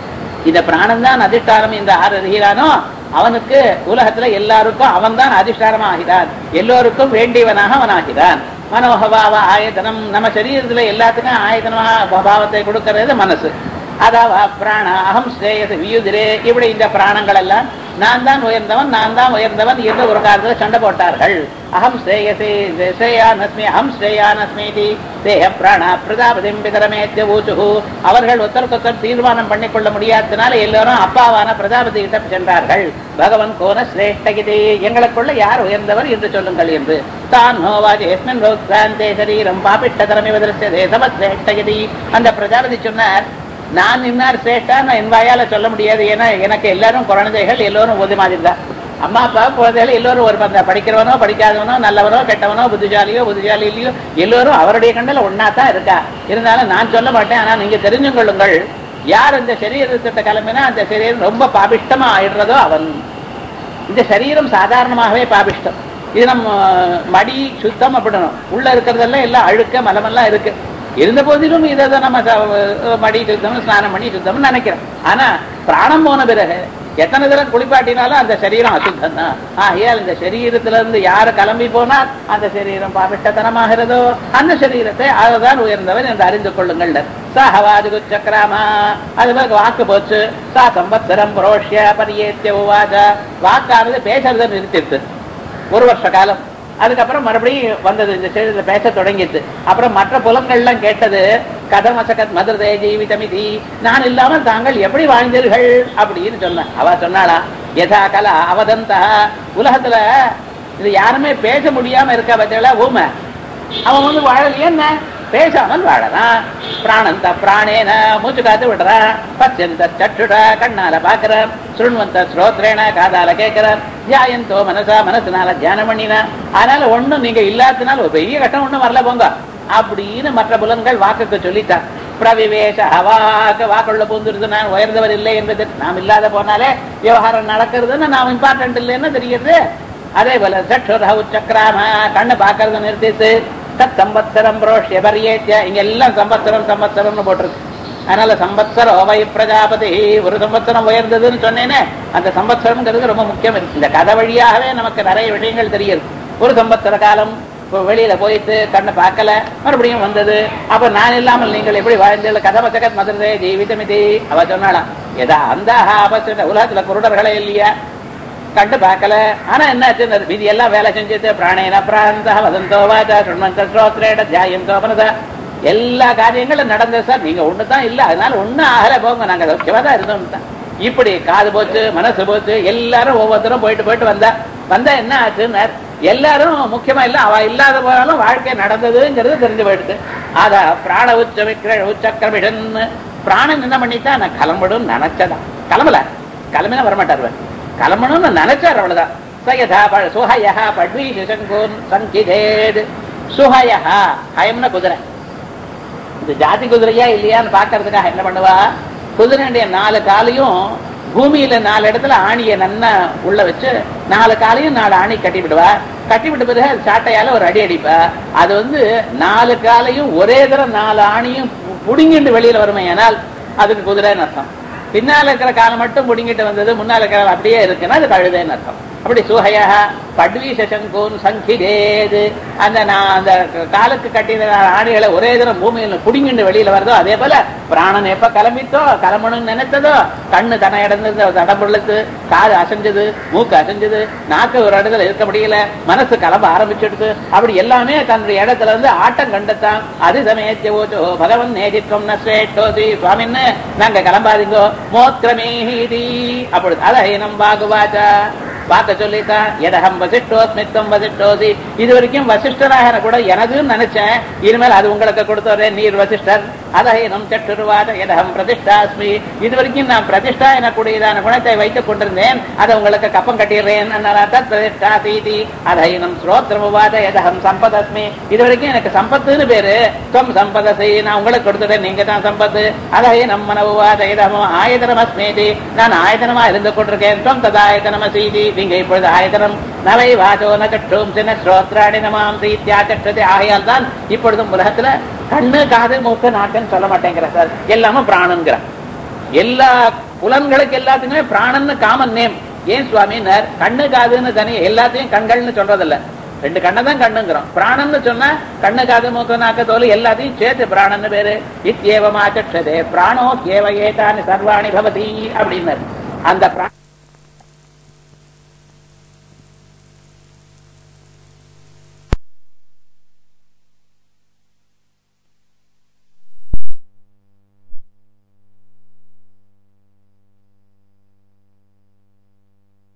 இந்த பிராணம் தான் அதிஷ்டானம் என்று ஆறு அறிகிறானோ அவனுக்கு உலகத்துல எல்லாருக்கும் அவன் தான் அதிஷ்டானமா ஆகிறான், எல்லோருக்கும் வேண்டியவனாக அவன் ஆகிறான். மனோகபாவ ஆயத்தனம், நம்ம சரீரத்துல எல்லாத்துக்கும் ஆயத்தனமா பாவத்தை கொடுக்கிறது மனசு. அதாவது பிராண அகம் ஸ்ரேயச வியுதிரே, இப்படி இந்த பிராணங்கள் எல்லாம் நான் தான் உயர்ந்தவன் நான் தான் உயர்ந்தவன் என்று ஒரு காலத்துல சண்டை போட்டார்கள். அகம் ஸ்ரேயசே ஸ்ரேயானஸ்மி அகம் ஸ்ரேயானஸ்மீதி தேக பிராண பிரஜாபதிம் பிதரமேத்ய ஊச்சுஹு. அவர்கள் ஒருத்தருக்கொத்தர் தீர்மானம் பண்ணிக்கொள்ள முடியாததுனால எல்லாரும் அப்பாவான பிரஜாபதி கிட்ட சென்றார்கள். பகவன் கோன சிரேஷ்டகிதி, எங்களுக்குள்ள யார் உயர்ந்தவர் என்று சொல்லுங்கள் என்று. தான் நோவாஜி எஸ்மின் ரோக்ராந்தே சரீரம் பாபிட்டதரமிவ திருஷ்யதே சமஸ்ரேஷ்டகிதி. அந்த பிரஜாபதி சொன்னார், நான் இன்னார் சேட்டா நான் என் வாயால சொல்ல முடியாது. ஏன்னா எனக்கு எல்லாரும் குழந்தைகள், எல்லோரும் ஒரே மாதிரி தான். அம்மா அப்பா குழந்தைகள் எல்லோரும் ஒரு படிக்கிறவனோ படிக்காதவனோ நல்லவனோ கெட்டவனோ புத்திசாலியோ புத்திசாலி இல்லையோ எல்லோரும் அவருடைய கண்ணில் ஒன்னா தான் இருக்கா. இருந்தாலும் நான் சொல்ல மாட்டேன். ஆனா நீங்க தெரிஞ்சு கொள்ளுங்கள், யார் இந்த சரீரத்திட்ட கிளம்பினா அந்த சரீரம் ரொம்ப பாபிஷ்டமா ஆயிடுறதோ அவன். இந்த சரீரம் சாதாரணமாகவே பாபிஷ்டம். இது நம்ம மடி சுத்தம் அப்படினும் உள்ள இருக்கிறதெல்லாம் எல்லாம் அழுக்க மலமெல்லாம் இருக்கு. இருந்த போதிலும் இதை நம்ம மடி சுத்தம் ஸ்நானம் பண்ணி சுத்தம்னு நினைக்கிறோம். ஆனா பிராணம் போன பிறகு எத்தனை தடவை குளிப்பாட்டினாலும் அந்த சரீரம் அசுத்தம் தான். ஆகையால் இந்த சரீரத்துல இருந்து யாரு கிளம்பி போனால் அந்த சரீரம் பாபிஷ்டத்தனமாகிறதோ அந்த சரீரத்தை அதுதான் உயர்ந்தவன் என்று அறிந்து கொள்ளுங்கள். சஹவாது சக்கராமா, அது பிறகு வாக்கு போச்சு. சா சம்பத்சரம் புரோஷ்ய பரியேத்திய உவாச்ச, வாக்கானது பேசுறதை நிறுத்திடுது ஒரு வருஷ காலம். அதுக்கப்புறம் மறுபடியும் வந்தது, இந்த சரீரத்துல பேச தொடங்கிட்டு. அப்புறம் மற்ற புலங்கள்லாம் கேட்டது. கதம் அசகத் மதுரதே ஜீவிதமிதி, நான் இல்லாமல் தாங்கள் எப்படி வாழ்ந்தீர்கள் அப்படின்னு சொன்ன. அவ சொன்னாளா, யதா கலா அவதந்தா, உலகத்துல இது யாருமே பேச முடியாம இருக்க பத்தியா ஊமை, அவன் வந்து வாழலையே என்ன பேசாமல் வாழறான். பிராணந்த பிராணேன மூச்சு காத்து விடுறான். பச்சந்த சட்டுட கண்ணால பாக்குறான். சுருண்வந்த ஸ்ரோத்ரேன காதால கேட்கிறான். தியாயந்தோ மனசா மனசுனால தியானம் பண்ணினா. அதனால ஒண்ணும் நீங்க இல்லாதனால ஒரு பெரிய கட்டம் ஒண்ணும் வரல போங்க அப்படின்னு மற்ற புலன்கள் வாக்குக்கு சொல்லித்தான். பிரவிவேஷ வாக்கு வாக்குள்ள பூந்துருது, நான் உயர்ந்தவர் இல்லை என்பது. நாம் இல்லாத போனாலே விவகாரம் நடக்கிறதுன்னு நாம் இம்பார்ட்டன்ட் இல்லைன்னு தெரியுது. அதே போல சற்றுர உச்சக்கராம கண்ணு பாக்குறது நிறுத்திட்டு தத் சம்பத்சரம் புரோஷ்ய பரியேத்திய, இங்க எல்லாம் சம்பத்சரம் சம்பத்சரம்னு போட்டிருக்கு. அதனால சம்பத்சர ஓவை பிரஜாபதி, ஒரு சம்பத்சரம் உயர்ந்ததுன்னு சொன்னேனே, அந்த சம்பத்சரம்ங்கிறது ரொம்ப முக்கியம். இந்த கதை வழியாகவே நமக்கு நிறைய விஷயங்கள் தெரியுது. ஒரு சம்பத்சர காலம் வெளியில போயிட்டு கண்ணை பார்க்கல, மறுபடியும் வந்தது. அப்ப நான் இல்லாமல் நீங்கள் எப்படி வாழ்ந்தீங்க, கதமசகத் மதுரதே ஜீவிதமிதி. அவ சொன்னாலாம், எதா அந்த அவசர உலகத்துல குருடர்களே இல்லையா, கண்டு பார்க்கல. ஆனா என்னாச்சு, விதி எல்லாம் வேலை செஞ்சது. பிராணேன பிராந்த வதந்தோ வாச்சா சுண்மந்த ஸ்ரோத்ரேட தியாயந்தோ மனதா, எல்லா காரியங்களும் நடந்தது சார். நீங்க ஒண்ணுதான் இல்ல, அதனால ஒண்ணும் ஆகல போங்க, நாங்க சௌக்கியமாதான் இருந்தோம் தான். இப்படி காது போச்சு மனசு போச்சு, எல்லாரும் ஒவ்வொருத்தரும் போயிட்டு போயிட்டு வந்தா வந்தா என்ன ஆச்சுன்னு எல்லாரும் முக்கியமா இல்ல, அவ இல்லாத போனாலும் வாழ்க்கை நடந்ததுங்கிறது தெரிஞ்சு போயிடுது. அத பிராண உச்ச விக்கிர உச்சக்கரமிடன், பிராணன் என்ன பண்ணித்தான் நான் கிளம்பிடும் நினைச்சதான். கிளம்பல, கிளம்பினா வரமாட்டார், கிளம்பணும்னு நினைச்சார், அவ்வளவுதான். சயதா சுஹயா பட்வி சங்கோன் சங்கிதேது. சுஹயா ஹயம்னா குதிரை. இந்த ஜாதி குதிரையா இல்லையான்னு பாக்குறதுக்காக என்ன பண்ணுவா, குதிரையுடைய நாலு காலையும் பூமியில நாலு இடத்துல ஆணியை நன்னா உள்ள வச்சு நாலு காலையும் நாலு ஆணி கட்டி விடுவா. கட்டி விட்ட பிறகு சாட்டையால ஒரு அடி அடிப்பா. அது வந்து நாலு காலையும் ஒரே தரம் நாலு ஆணியும் புடுங்கிட்டு வெளியில வருமே, ஆனால் அதுக்கு குதிரைன்னு அர்த்தம். பின்னால இருக்கிற காலம் மட்டும் புடுங்கிட்டு வந்தது, முன்னால இருக்கிற அப்படியே இருக்குன்னா அது கழுதைன்னு அர்த்தம். அப்படி சுஹயா பட்வி சங்கோன் சங்கிதேது, அந்த நான் அந்த காலுக்கு கட்டின ஆணிகளை ஒரே தினம் பூமியில புடுங்கிட்டு வெளியில வருதோ, அதே போல பிராணன் எப்ப கிளம்பித்தோ கிளம்பணும்னு நினைத்ததோ, கண்ணு தன இடத்துல தடம்புள்ளது, காது அசைஞ்சது, மூக்கு அசைஞ்சது, நாக்கு ஒரு இடத்துல இருக்க முடியல, மனசு கிளம்ப ஆரம்பிச்சுடுது. அப்படி எல்லாமே தன்னுடைய இடத்துல இருந்து ஆட்டம் கண்டத்தான். அது சமயத்தோச்சோ பகவன் நேதித்வம் நேட்டோதி சுவாமின்னு நாங்க கிளம்பாதீங்கோ மோத்ரமேஹி. அப்படி அதஹீனம் பாகுவாச்சா பார்க்க சொல்லித்தான். எதகம் வசிஷ்டோஸ்மித்தம் வசிஷ்டோசி, இது வரைக்கும் வசிஷ்டராக கூட எனதுன்னு நினைச்சேன், இனிமேல் அது உங்களுக்கு கொடுத்தோரேன், நீர் வசிஷ்டர். அதஹீனம் சற்றுருவாத எதகம் பிரதிஷ்டாஸ்மி, இது வரைக்கும் நான் பிரதிஷ்டா எனக்கூடியதான குணத்தை வைத்துக் கொண்டிருந்தேன், அதை உங்களுக்கு கப்பம் கட்டிடுறேன். பிரதிஷ்டா சீதி அதஹீனம் ஸ்ரோத்ரமுவாத எதகம் சம்பதஸ்மி, இது வரைக்கும் எனக்கு சம்பத்துன்னு பேரு, தொம் சம்பதசி, நான் உங்களுக்கு கொடுத்துட்டேன், நீங்க தான் சம்பத்து. அதஹீனம் மனவுவாத எதகம் ஆயதனம் அஸ்மேதி, நான் ஆயதனமா இருந்து கொண்டிருக்கேன். தொம் ததாயதனம் அசீதி, நீங்க இப்பொழுது ஆயதனம் நவை வாசோ நட்டும் சின்ன ஸ்ரோத்ராணி நமாம் சீத்தியாச்சட்டது. ஆகையால் தான் இப்பொழுதும் உலகத்துல கண்ணு காது மூக்கு நாக்குன்னு சொல்ல மாட்டேங்கிற சார், எல்லாமே பிராணங்கிற. எல்லா புலன்களுக்கு எல்லாத்துக்குமே பிராணன்னு காமன் நேம். ஏன் சுவாமினர் கண்ணு காதுன்னு தனி எல்லாத்தையும் கண்கள்னு சொல்றதில்ல, ரெண்டு கண்ணை தான் கண்ணுங்கிறோம். பிராணன்னு சொன்னா கண்ணு காது மூக்கு நாக்கு தோல் எல்லாத்தையும் சேர்த்து பிராணன்னு பேரு. இத்யேவமாச்சதே பிராணோ கேவ ஏதானி சர்வாணி பவதி அப்படின்னாரு. அந்த பிராண